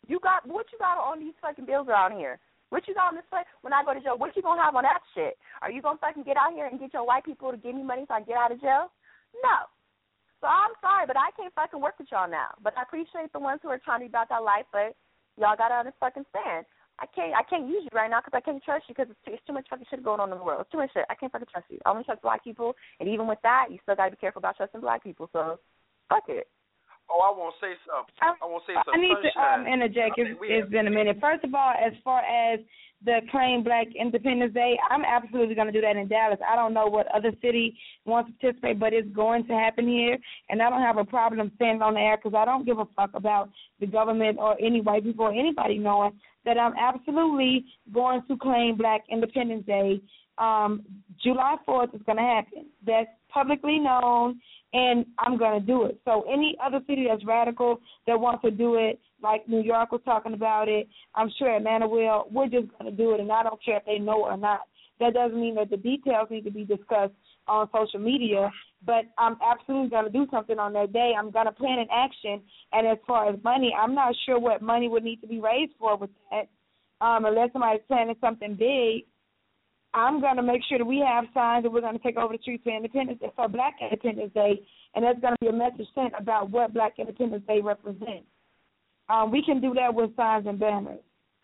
What you got on these fucking bills around here? What you got on this plate? When I go to jail, what you going to have on that shit? Are you going to fucking get out here and get your white people to give me money so I get out of jail? No. So I'm sorry, but I can't fucking work with y'all now. But I appreciate the ones who are trying to be about that life, but y'all got to understand. I can't use you right now because I can't trust you because it's too much fucking shit going on in the world. It's too much shit. I can't fucking trust you. I only trust black people, and even with that, you still got to be careful about trusting black people. So, fuck it. Oh, I want to say something. I need to interject. It's been a minute. First of all, as far as the Claim Black Independence Day, I'm absolutely going to do that in Dallas. I don't know what other city wants to participate, but it's going to happen here, and I don't have a problem saying it on the air because I don't give a fuck about the government or any white people or anybody knowing that I'm absolutely going to claim Black Independence Day. July 4th is going to happen. That's publicly known, and I'm going to do it. So any other city that's radical that wants to do it, like New York was talking about it, I'm sure Atlanta will, we're just going to do it, and I don't care if they know or not. That doesn't mean that the details need to be discussed on social media, but I'm absolutely going to do something on that day. I'm going to plan an action, and as far as money, I'm not sure what money would need to be raised for with that. Unless somebody's planning something big, I'm going to make sure that we have signs that we're going to take over the streets for Independence Day, for Black Independence Day, and there's going to be a message sent about what Black Independence Day represents. We can do that with signs and banners.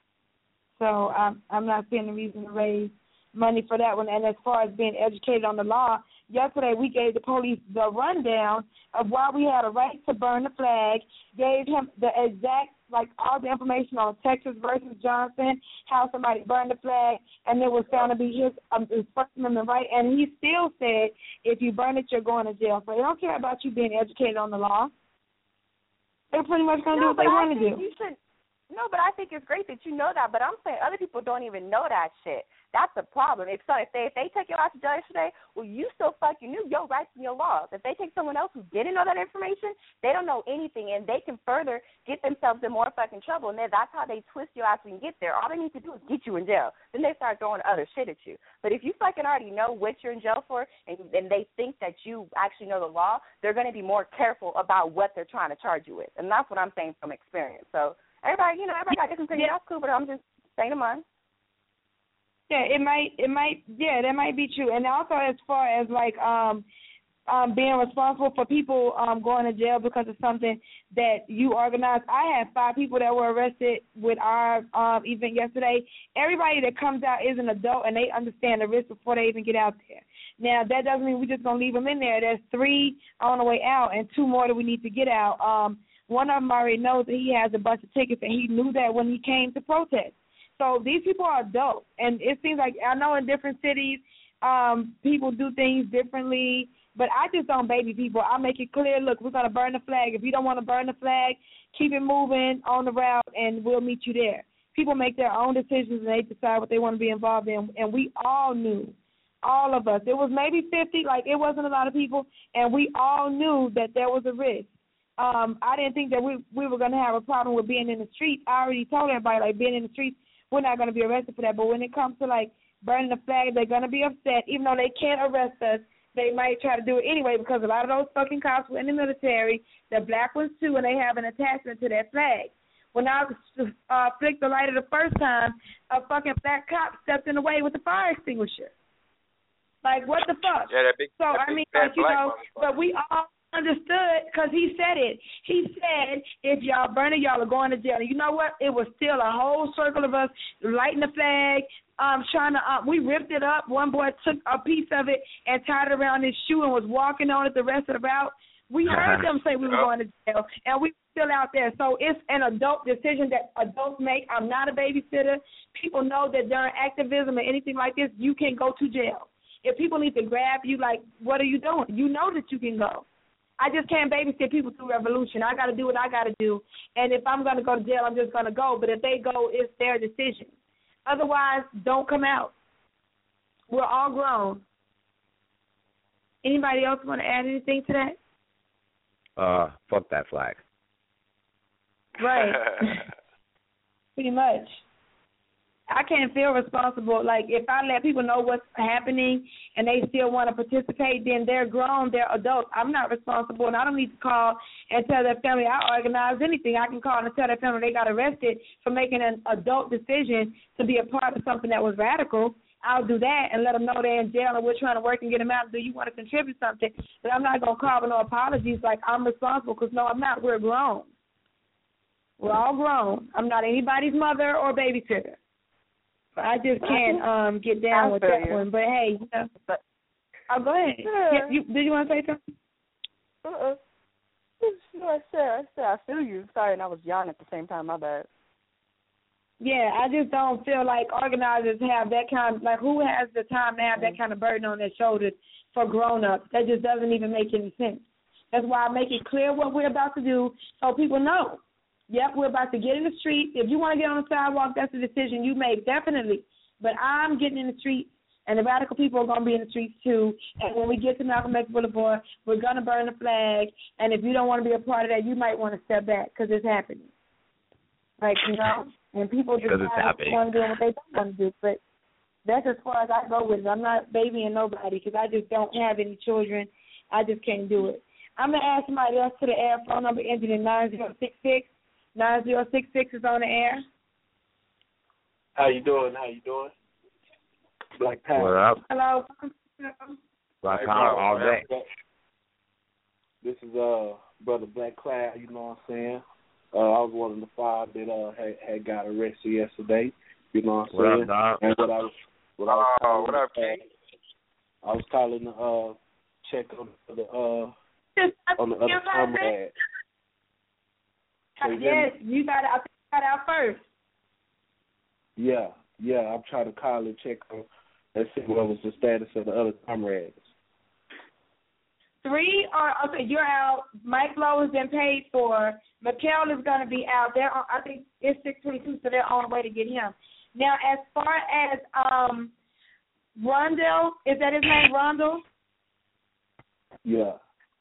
So I'm not seeing the reason to raise money for that one. And as far as being educated on the law, yesterday we gave the police the rundown of why we had a right to burn the flag, gave him the exact, like, all the information on Texas versus Johnson, how somebody burned the flag, and it was found to be his First Amendment right. And he still said, if you burn it, you're going to jail. So they don't care about you being educated on the law. They're pretty much going to do what they want to do. No, but I think it's great that you know that. But I'm saying other people don't even know that shit. That's the problem. If they take your ass to jail yesterday, well, you still fucking knew your rights and your laws. If they take someone else who didn't know that information, they don't know anything, and they can further get themselves in more fucking trouble. And then that's how they twist your ass when you get there. All they need to do is get you in jail. Then they start throwing other shit at you. But if you fucking already know what you're in jail for, and they think that you actually know the law, they're going to be more careful about what they're trying to charge you with. And that's what I'm saying from experience. So everybody got different things. That's cool, but I'm just saying mine. Yeah, that might be true. And also as far as like being responsible for people going to jail because of something that you organized. I had 5 people that were arrested with our event yesterday. Everybody that comes out is an adult and they understand the risk before they even get out there. Now, that doesn't mean we're just going to leave them in there. There's 3 on the way out and 2 more that we need to get out. One of them already knows that he has a bunch of tickets, and he knew that when he came to protest. So these people are adults, and it seems like I know in different cities people do things differently, but I just don't baby people. I make it clear, look, we're going to burn the flag. If you don't want to burn the flag, keep it moving on the route, and we'll meet you there. People make their own decisions, and they decide what they want to be involved in, and we all knew, all of us. It was maybe 50, like it wasn't a lot of people, and we all knew that there was a risk. I didn't think that we were going to have a problem with being in the streets. I already told everybody, like, being in the streets, we're not going to be arrested for that. But when it comes to, like, burning the flag, they're going to be upset. Even though they can't arrest us, they might try to do it anyway because a lot of those fucking cops were in the military, the black ones too, and they have an attachment to their flag. When I flicked the lighter the first time, a fucking black cop stepped in the way with the fire extinguisher. Like, what the fuck? Yeah, that big, so, that I mean, big like, you know, but we all understood because he said it. He said, if y'all burn it, y'all are going to jail. And you know what? It was still a whole circle of us lighting the flag, trying to, we ripped it up. One boy took a piece of it and tied it around his shoe and was walking on it the rest of the route. We heard them say we were going to jail, and we were still out there. So it's an adult decision that adults make. I'm not a babysitter. People know that during activism or anything like this, you can go to jail. If people need to grab you, like, what are you doing? You know that you can go. I just can't babysit people through revolution. I got to do what I got to do. And if I'm going to go to jail, I'm just going to go. But if they go, it's their decision. Otherwise, don't come out. We're all grown. Anybody else want to add anything to that? Fuck that flag. Right. Pretty much. I can't feel responsible. Like, if I let people know what's happening and they still want to participate, then they're grown, they're adults. I'm not responsible, and I don't need to call and tell their family I organized anything. I can call and tell their family they got arrested for making an adult decision to be a part of something that was radical. I'll do that and let them know they're in jail and we're trying to work and get them out. Do you want to contribute something? But I'm not going to call with no apologies like I'm responsible, because, no, I'm not. We're grown. We're all grown. I'm not anybody's mother or babysitter. I just can't get down with that one. But, hey, you know, go ahead. Yeah, did you want to say something? I said I feel you. Sorry, and I was yawning at the same time. My bad. Yeah, I just don't feel like organizers have that kind, like, who has the time to have that kind of burden on their shoulders for grown-ups? That just doesn't even make any sense. That's why I make it clear what we're about to do so people know. Yep, we're about to get in the streets. If you want to get on the sidewalk, that's a decision you make, definitely. But I'm getting in the streets, and the radical people are going to be in the streets, too. And when we get to Malcolm X Boulevard, we're going to burn the flag. And if you don't want to be a part of that, you might want to step back, because it's happening. Like, you know? And people just want to do what they don't want to do. But that's as far as I go with it. I'm not babying nobody, because I just don't have any children. I just can't do it. I'm going to ask somebody else to the air. Phone number ending in 9066. 9066 is on the air. How you doing? Black Power. What up? Hello. Black Power all day. This is Brother Black Cloud, you know what I'm saying? I was one of the 5 that had got arrested yesterday, you know what I'm saying? What up, dog? And what up, King? I was calling to check on the other comrade. Yes, you got out first. Yeah, I'm trying to call and check on and see what was the status of the other comrades. 3 are, okay, you're out. Mike Lowe has been paid for. Mikhail is going to be out. I think it's 6:22, so they're on the way to get him. Now, as far as Rondell, is that his name, Rondell? Yeah.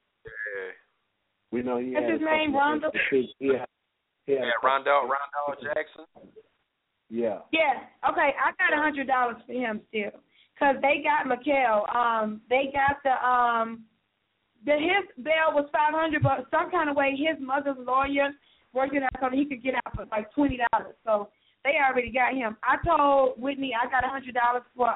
We know he That's his name, Rondell? Yeah, Rondell Jackson. Yeah. Yeah. Okay, I got $100 for him still, because they got Mikhail. They got his bail was $500, but some kind of way his mother's lawyer worked it out so that he could get out for like $20. So they already got him. I told Whitney I got $100 for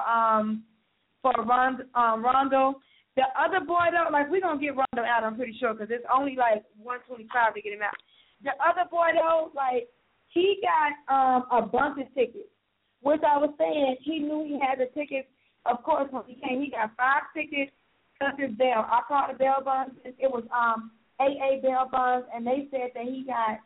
Rondo. The other boy though, like, we're gonna get Rondo out, I'm pretty sure, because it's only like $125 to get him out. The other boy though, like, he got a bunch of tickets, which I was saying he knew he had the tickets. Of course, when he came, he got 5 tickets. That's his bail. I called the bail bonds. It was AA bail bonds, and they said that he got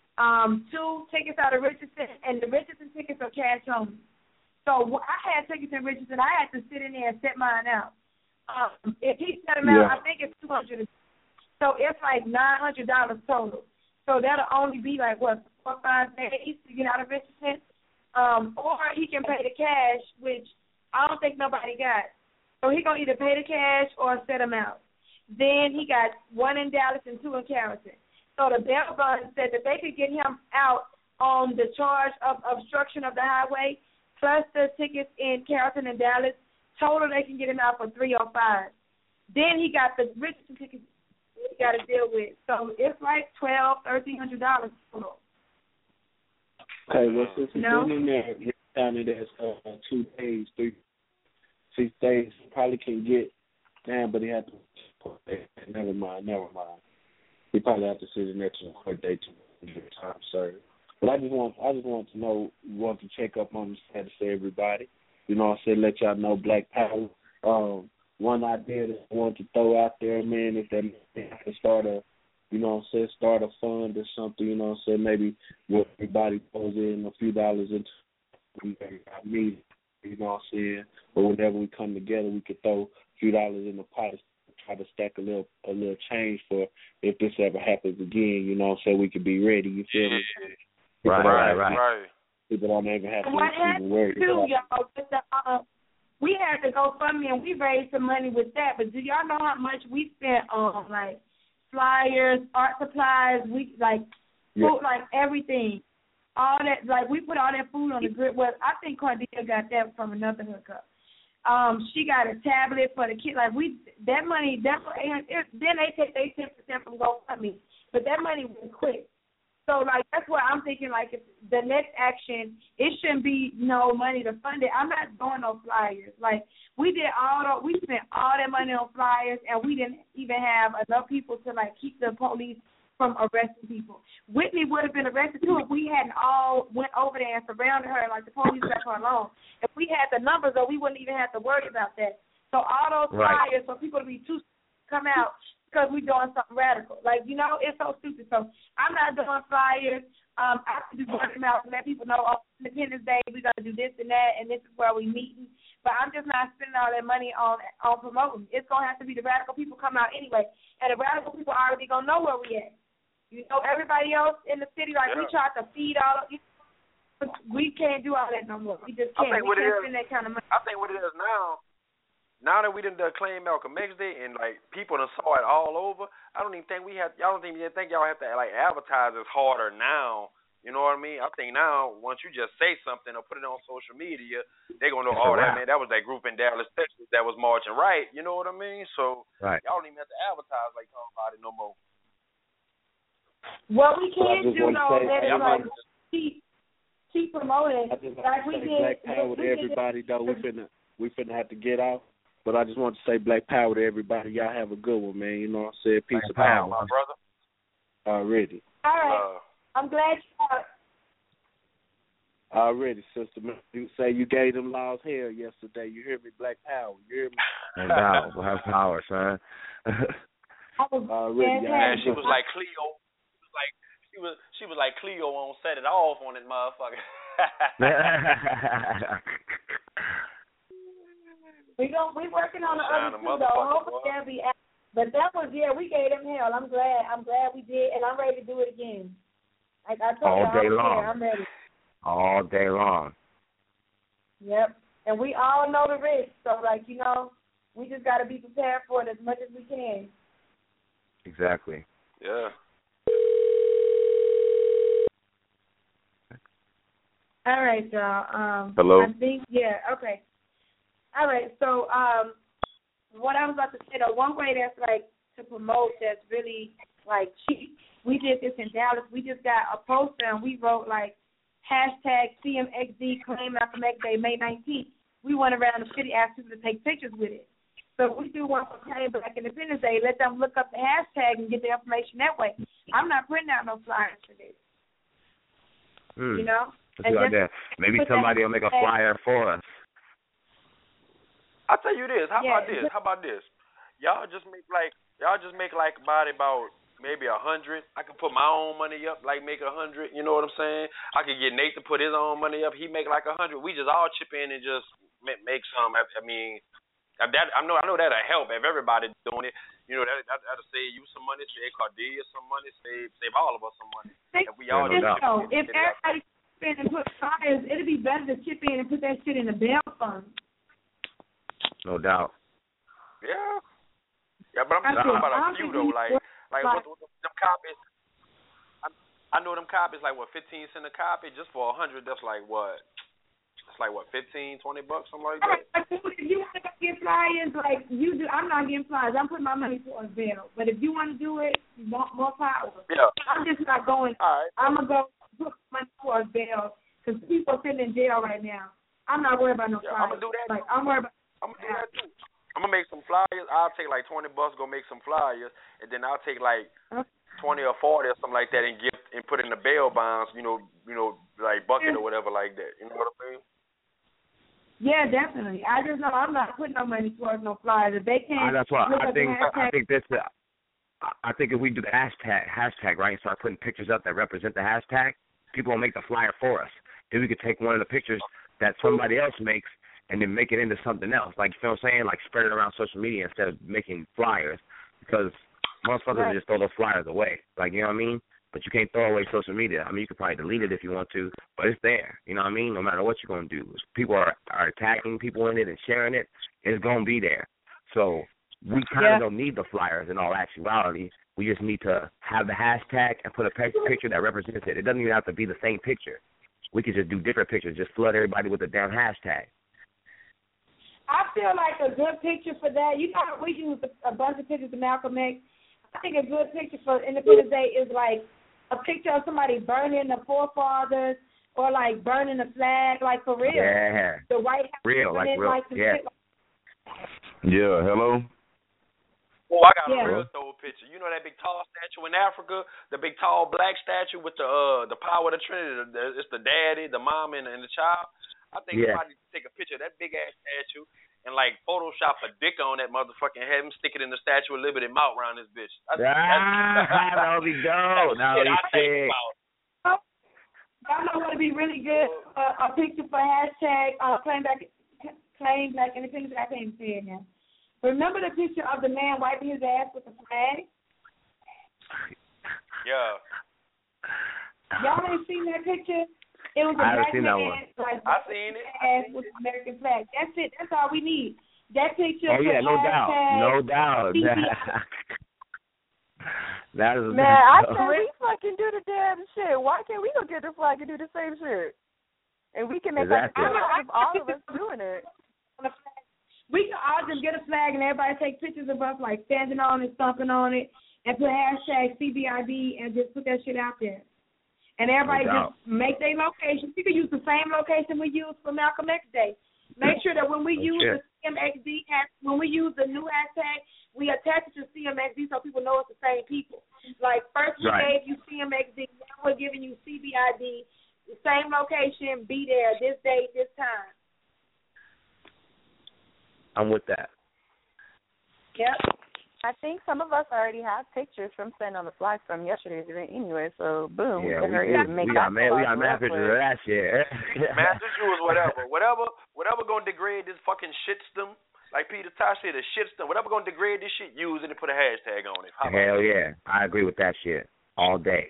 2 tickets out of Richardson, and the Richardson tickets are cash only. So I had tickets in Richardson. I had to sit in there and set mine out. If he set them out, I think it's $200. So it's like $900 total. So that'll only be like, 4 or 5 days to get out of Richardson. Or he can pay the cash, which I don't think nobody got. So he going to either pay the cash or set them out. Then he got 1 in Dallas and 2 in Carrollton. So the bail bond said that they could get him out on the charge of obstruction of the highway, plus the tickets in Carrollton and Dallas. Total, they can get him out for $305. Then he got the Richardson tickets he got to deal with. So it's like $1,300 total. Okay, well, since he's been in there, he's down in there 2 days, 6 days, he probably can get down, but he had to. Never mind. He probably have to sit the next court date to time served. But I just want to know, want to check up on the status of everybody. You know what I'm saying? Let y'all know Black Power. One idea that I want to throw out there, man, is that to start a, you know what I'm saying, start a fund or something, you know what I'm saying, maybe where everybody throws in a few dollars into me, you know what I'm saying, but whenever we come together, we could throw a few dollars in the pot and try to stack a little change for if this ever happens again, you know what I'm saying, we could be ready, you feel me? Right. People don't even have to even worry about it. We had to go GoFundMe and we raised some money with that, but do y'all know how much we spent on, like, flyers, art supplies, food, like everything. all that, like, we put all that food on the grill. Well, I think Cordelia got that from another hookup. She got a tablet for the kid. Like, that money, then they take their 10% from GoFundMe. But that money went quick. So, like, that's what I'm thinking, like, if the next action, it shouldn't be no money to fund it. I'm not doing no flyers. Like, we spent all that money on flyers, and we didn't even have enough people to, like, keep the police from arresting people. Whitney would have been arrested, too, if we hadn't all went over there and surrounded her, like, the police left her alone. If we had the numbers, though, we wouldn't even have to worry about that. So all those flyers for people to be too come out because we're doing something radical. Like, you know, it's so stupid. So I'm not doing flyers. I have to do word of mouth and let people know, Independence Day, we got to do this and that, and this is where we meeting. But I'm just not spending all that money on promoting. It's going to have to be the radical people come out anyway. And the radical people are already going to know where we at. You know, everybody else in the city, like, we try to feed all of you. We can't do all that no more. We just can't. We can't spend that kind of money. I think what it is now that we done claim Malcolm X Day and, like, people done saw it all over, I don't even think y'all have to, like, advertise as harder now. You know what I mean? I think now, once you just say something or put it on social media, they're going to know, that was that group in Dallas, Texas that was marching right. You know what I mean? So y'all don't even have to advertise like talking about it no more. What we can do, though, that is, like, keep promoting. Like we did. Black Power to everybody, though. We finna have to get out. But I just want to say Black Power to everybody. Y'all have a good one, man. You know what I'm saying? Peace and power, my brother. Already. All right. I'm glad you got it. Already, sister. You say you gave them laws hell yesterday. You hear me? Black Power. You hear me? No doubt. Black Power, son. Already. Man, she was like Cleo. She was like Cleo on Set It Off on this motherfucker. We working on the other two, though. Hopefully they'll be out. But that was, we gave them hell. I'm glad we did, and I'm ready to do it again. Like I told you, all day long. I'm ready. All day long. Yep. And we all know the risk, so, like, you know, we just got to be prepared for it as much as we can. Exactly. Yeah. All right, y'all. Hello? I think, okay. All right, so what I was about to say, though, one way that's, like, to promote that's really, like, cheap, we did this in Dallas. We just got a poster, and we wrote, like, #CMXD Claim Malcolm X Day, May 19th. We went around the city, asked people to take pictures with it. So we do one for Claim Black Independence Day. Let them look up the hashtag and get the information that way. I'm not printing out no flyers for this. You know? Maybe somebody will make a flyer for us. I'll tell you this. How about this? Y'all just make about maybe 100. I can put my own money up, like make 100. You know what I'm saying? I could get Nate to put his own money up. He make like 100. We just all chip in and just make some. I mean, I know that'll help if everybody doing it. You know, that'll save you some money, save Cordelia some money, save all of us some money. If we all if everybody chip in and put flyers, it'd be better to chip in and put that shit in the bail fund. No doubt. Yeah. Yeah, but I'm talking about a few though, like what them copies. I know them copies like 15 cents a copy. Just for 100, that's like what? It's like what, $15, $20, something like that. If you want to get flyers, like you do, I'm not getting flyers. I'm putting my money towards bail. But if you want to do it, you want more power. Yeah. I'm just not going. All right. I'm gonna go put money towards bail because people are sitting in jail right now. I'm not worried about no flyers. I'm gonna do that. Like I'm worried about. I'm gonna do that too. I'm gonna make some flyers. I'll take like $20, go make some flyers, and then I'll take like 20 or 40 or something like that and put in the bail bonds. You know, like bucket or whatever like that. You know what I mean? Yeah, definitely. I just know I'm not putting no money towards no flyers. If they can't, that's why I think if we do the hashtag right, and start putting pictures up that represent the hashtag, people will make the flyer for us. Then we could take one of the pictures that somebody else makes and then make it into something else. Like, you know what I'm saying? Like, spread it around social media instead of making flyers, because motherfuckers just throw those flyers away. Like, you know what I mean? But you can't throw away social media. I mean, you could probably delete it if you want to, but it's there. You know what I mean? No matter what you're going to do. If people are tagging people in it and sharing it, it's going to be there. So we kind of don't need the flyers in all actuality. We just need to have the hashtag and put a picture that represents it. It doesn't even have to be the same picture. We could just do different pictures. Just flood everybody with a damn hashtag. I feel like a good picture for that. You know, we use a bunch of pictures of Malcolm X. I think a good picture for Independence Day is like a picture of somebody burning the forefathers or like burning the flag, like for real. Yeah. The White House. Real, like real. Like yeah. Yeah. Hello. Oh, I got a real throw picture. You know that big tall statue in Africa, the big tall black statue with the power of the Trinity. It's the daddy, the mom, and the child. I think somebody take a picture of that big ass statue and like Photoshop a dick on that motherfucker and have him stick it in the Statue of Liberty mouth around this bitch. That would be dope. That would be sick. Y'all know what would be really good? A picture for hashtag claim Black Independence. I can't say it now. Remember the picture of the man wiping his ass with the flag? Yeah. Y'all ain't seen that picture? It was a black man like I seen it. Ass with the American flag. That's it. That's all we need. That picture. Oh yeah, no doubt. No doubt. That is. Man, I said we fucking do the damn shit. Why can't we go get the flag and do the same shit? And we can make all of us doing it. We can all just get a flag and everybody take pictures of us like standing on it, stomping on it, and put hashtag CBID and just put that shit out there. And everybody just make their location. We can use the same location we used for Malcolm X Day. Make sure that when we use the CMXD, when we use the new hashtag, we attach it to CMXD so people know it's the same people. Like first we gave you CMXD, now we're giving you CBID, the same location, be there, this date, this time. I'm with that. Yep. I think some of us already have pictures from sitting on the flag from yesterday's event anyway, so boom. Yeah, we got mad pictures of that shit. Master Jewels, whatever gonna degrade this fucking shitstorm, like Peter Tosh said, a shitstorm, whatever gonna degrade this shit, use it and put a hashtag on it. Hell yeah. I agree with that shit all day.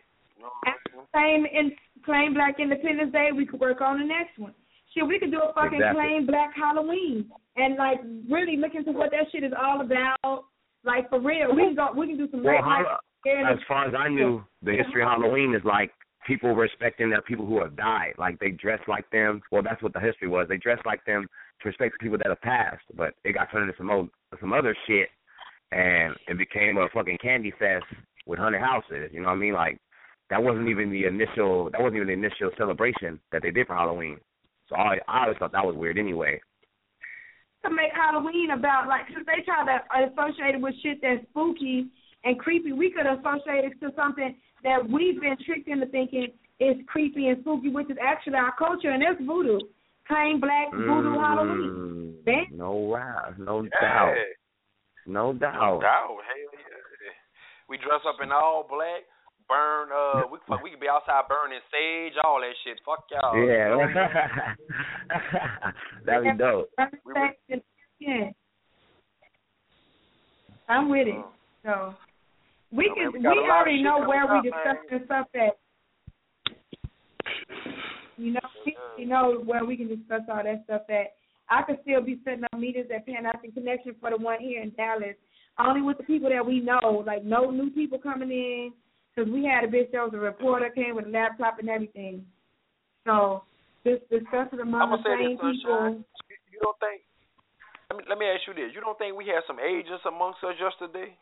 Claim Black Independence Day, we could work on the next one. Shit, we could do a fucking Claim Black Halloween and like really look into what that shit is all about. Like for real, we can do some. As far as I knew, the history of Halloween is like people respecting the people who have died. Like they dress like them. Well, that's what the history was. They dressed like them to respect the people that have passed. But it got turned into some other shit, and it became a fucking candy fest with haunted houses. You know what I mean? Like that wasn't even the initial celebration that they did for Halloween. So I always thought that was weird anyway. To make Halloween about, like, since they try to associate it with shit that's spooky and creepy, we could associate it to something that we've been tricked into thinking is creepy and spooky, which is actually our culture, and it's voodoo. Claim Black Voodoo Halloween. No doubt. No doubt. Hell yeah. We dress up in all black. Burn, we could be outside burning sage, all that shit. Fuck y'all. Yeah. That'd be dope. Yeah. I'm with it. So we already know where we discussing stuff at. You know where we can discuss all that stuff at. I could still be setting up meetings at Pan African Connection for the one here in Dallas, only with the people that we know, like no new people coming in. Because we had a bitch that was a reporter, came with a laptop and everything. So, just discussing among the same people. You don't think, let me ask you this. You don't think we had some agents amongst us yesterday?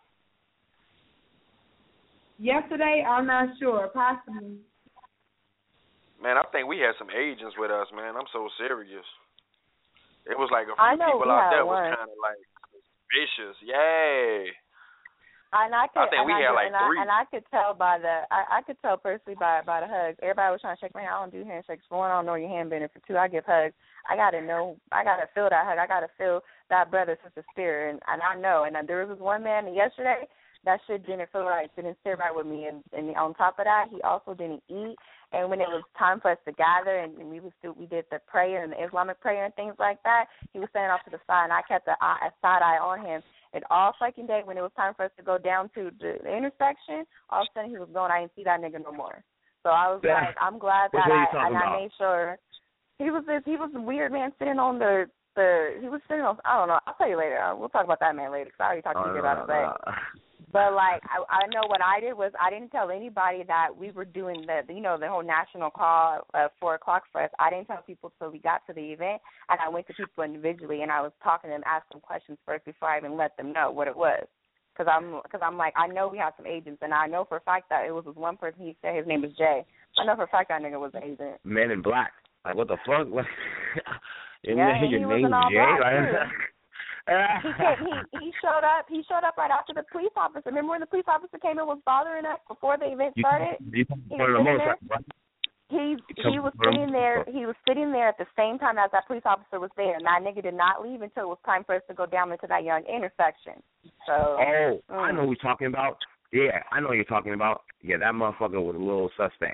Yesterday? I'm not sure. Possibly. Man, I think we had some agents with us, man. I'm so serious. It was like a few people out there was kind of like vicious. Yay. And I could, I think we had like three. And I could tell by I could tell personally by the hugs. Everybody was trying to shake my hand. I don't do handshakes. For one, I don't know your hand bending. For two, I give hugs. I gotta feel that hug. I gotta feel that brother sister spirit, and I know. And there was this one man yesterday that shit didn't sit right with me. And on top of that, he also didn't eat. And when it was time for us to gather and we did the prayer and the Islamic prayer and things like that, he was standing off to the side, and I kept a side eye on him. And all fucking day, when it was time for us to go down to the intersection, all of a sudden he was gone. I didn't see that nigga no more. So I was like, I'm glad that I made sure. He was a weird man sitting on he was sitting on, I don't know, I'll tell you later. We'll talk about that man later because I already talked to you about it. But But like I know what I did was I didn't tell anybody that we were doing the whole national call 4 o'clock for us. I didn't tell people till we got to the event, and I went to people individually and I was talking to them, asking them questions first before I even let them know what it was. Because I'm like, I know we have some agents, and I know for a fact that it was this one person. He said his name is Jay. I know for a fact that nigga was an agent. Men in Black. Like, what the fuck? Yeah, he was in all Jay? black, he showed up. He showed up right after the police officer. Remember when the police officer came and was bothering us before the event started? He was sitting there. He was sitting there at the same time as that police officer was there, and that nigga did not leave until it was time for us to go down into that young intersection. So. I know who you're talking about. Yeah, I know who you're talking about. Yeah, that motherfucker was a little suspect.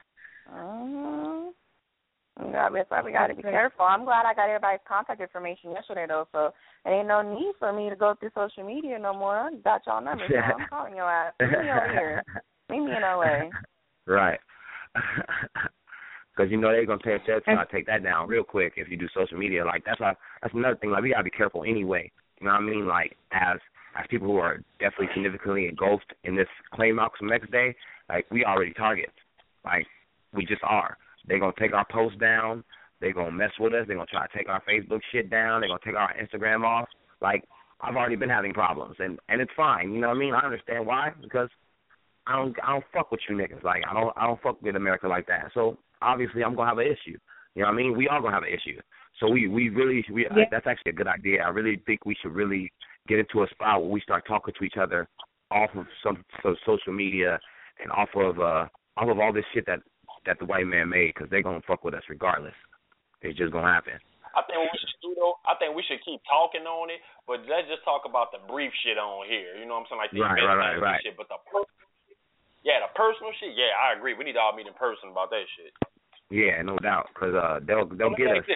That's why we got to be careful. I'm glad I got everybody's contact information yesterday, though, so there ain't no need for me to go through social media no more. I got y'all numbers, so I'm calling your ass. Meet me over here. Meet me in L.A. Right. Because, they're going to take that down real quick if you do social media. Like, that's another thing. Like, we got to be careful anyway. You know what I mean? Like, as people who are definitely significantly engulfed in this Claim Malcolm X Day, like, we already targets. Like, we just are. They're going to take our posts down. They're going to mess with us. They're going to try to take our Facebook shit down. They're going to take our Instagram off. Like, I've already been having problems, and it's fine. You know what I mean? I understand why, because I don't fuck with you niggas. Like, I don't fuck with America like that. So, obviously, I'm going to have an issue. You know what I mean? We all going to have an issue. So, we really that's actually a good idea. I really think we should really get into a spot where we start talking to each other off of some social media and off of all this shit that the white man made, because they're going to fuck with us regardless. It's just going to happen. I think what we should do, though, we should keep talking on it, but let's just talk about the brief shit on here. You know what I'm saying? Like the right. shit. But the personal shit, yeah, I agree. We need to all meet in person about that shit. Yeah, no doubt, because they'll get us.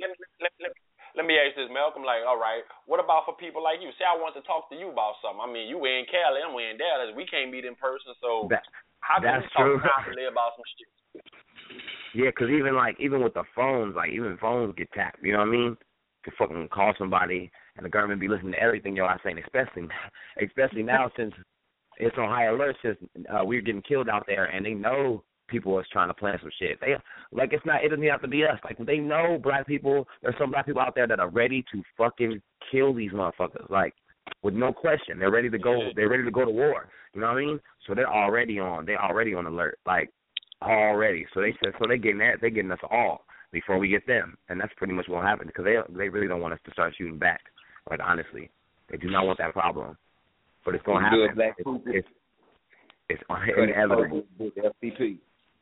Let me ask this, Malcolm. Like, all right, what about for people like you? Say I want to talk to you about something. I mean, you in Cali, I'm in Dallas. We can't meet in person, so how can we talk confidently about some shit? Yeah, because even with the phones, like, even phones get tapped. You know what I mean? To fucking call somebody and the government be listening to everything y'all saying, especially now since it's on high alert, since we're getting killed out there, and they know people is trying to plan some shit. It doesn't have to be us. Like, they know black people. There's some black people out there that are ready to fucking kill these motherfuckers. Like, with no question, they're ready to go. They're ready to go to war. You know what I mean? So they're already on alert. Like, already. So they're getting us all before we get them, and that's pretty much what will happen, because they really don't want us to start shooting back. Like, honestly, they do not want that problem, but it's going to happen. It's inevitable. FTP.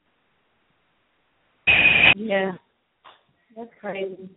Yeah, that's crazy.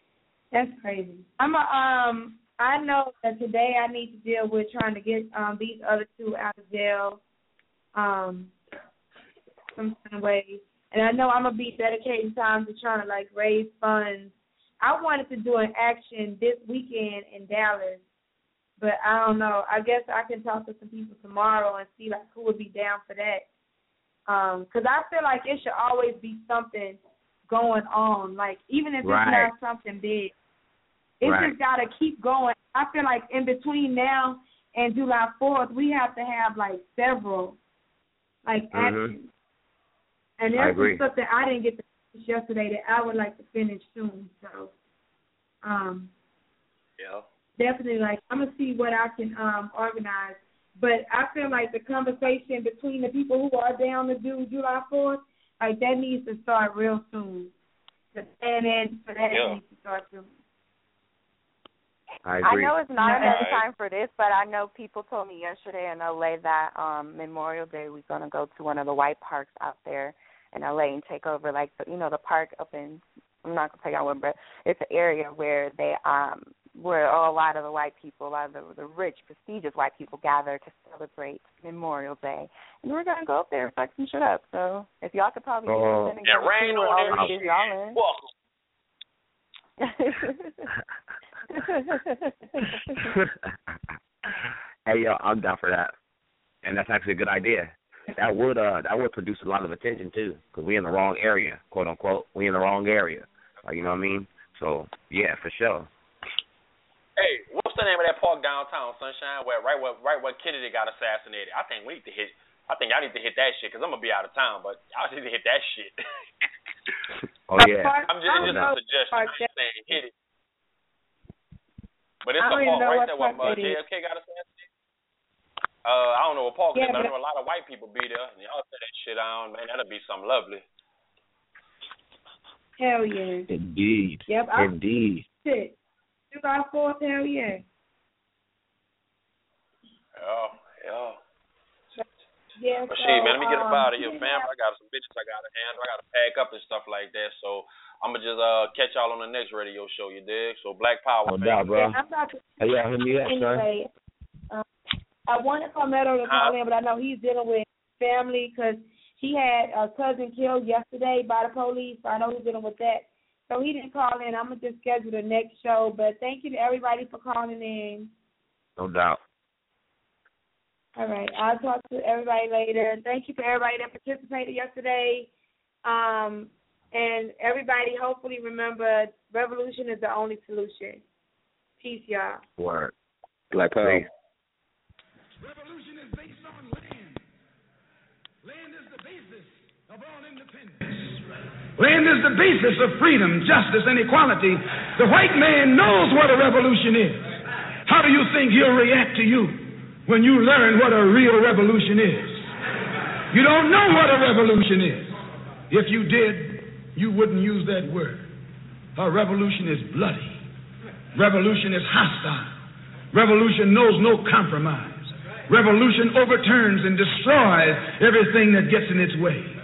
I know that today I need to deal with trying to get these other two out of jail some kind of way. And I know I'm going to be dedicating time to trying to, like, raise funds. I wanted to do an action this weekend in Dallas, but I don't know. I guess I can talk to some people tomorrow and see, like, who would be down for that. Because I feel like it should always be something going on. Like, even if it's not something big, it's just got to keep going. I feel like in between now and July 4th, we have to have, like, several, like, actions. And that's something I didn't get to finish yesterday that I would like to finish soon. So, definitely, like, I'm going to see what I can organize. But I feel like the conversation between the people who are down to do July 4th, like, that needs to start real soon. It needs to start soon. I agree. I know it's not another time for this, but I know people told me yesterday in LA that Memorial Day we're going to go to one of the white parks out there in LA and take over, like, the park up in, I'm not going to tell y'all what, but it's an area where they where a lot of the white people, a lot of the rich, prestigious white people gather to celebrate Memorial Day. And we're going to go up there and fuck some shit up. So if y'all could probably do something, rain on there, y'all in. Hey, yo, I'm down for that, and that's actually a good idea. That would produce a lot of attention too, because we in the wrong area, quote unquote. We in the wrong area, like, you know what I mean? So yeah, for sure. Hey, what's what's the name of that park downtown, Sunshine? Right where Kennedy got assassinated. I think y'all need to hit that shit because I'm gonna be out of town, but y'all need to hit that shit. Oh yeah. I'm just a suggestion. I'm just saying hit it. But it's a park right there where JFK got assassinated. I don't know what park it is, but I know a lot of white people be there, and y'all say that shit on, man. That'll be something lovely. Hell yeah. Indeed. Yep. Indeed. Shit. July 4th, hell yeah. Yeah. But shit, man, let me get up out of here, fam. I got some bitches I gotta handle. I gotta pack up and stuff like that. So I'ma just catch y'all on the next radio show, you dig? So Black Power. No doubt, bro. I'm about to hit me up, anyway. I wanted Carmelo to call in, but I know he's dealing with family because he had a cousin killed yesterday by the police. So I know he's dealing with that. So he didn't call in. I'm going to just schedule the next show. But thank you to everybody for calling in. No doubt. All right. I'll talk to everybody later. Thank you for everybody that participated yesterday. And everybody, hopefully remember, revolution is the only solution. Peace, y'all. Word. Black Power. Revolution is based on land. Land is the basis of all independence. Land is the basis of freedom, justice, and equality. The white man knows what a revolution is. How do you think he'll react to you when you learn what a real revolution is? You don't know what a revolution is. If you did, you wouldn't use that word. A revolution is bloody. Revolution is hostile. Revolution knows no compromise. Revolution overturns and destroys everything that gets in its way.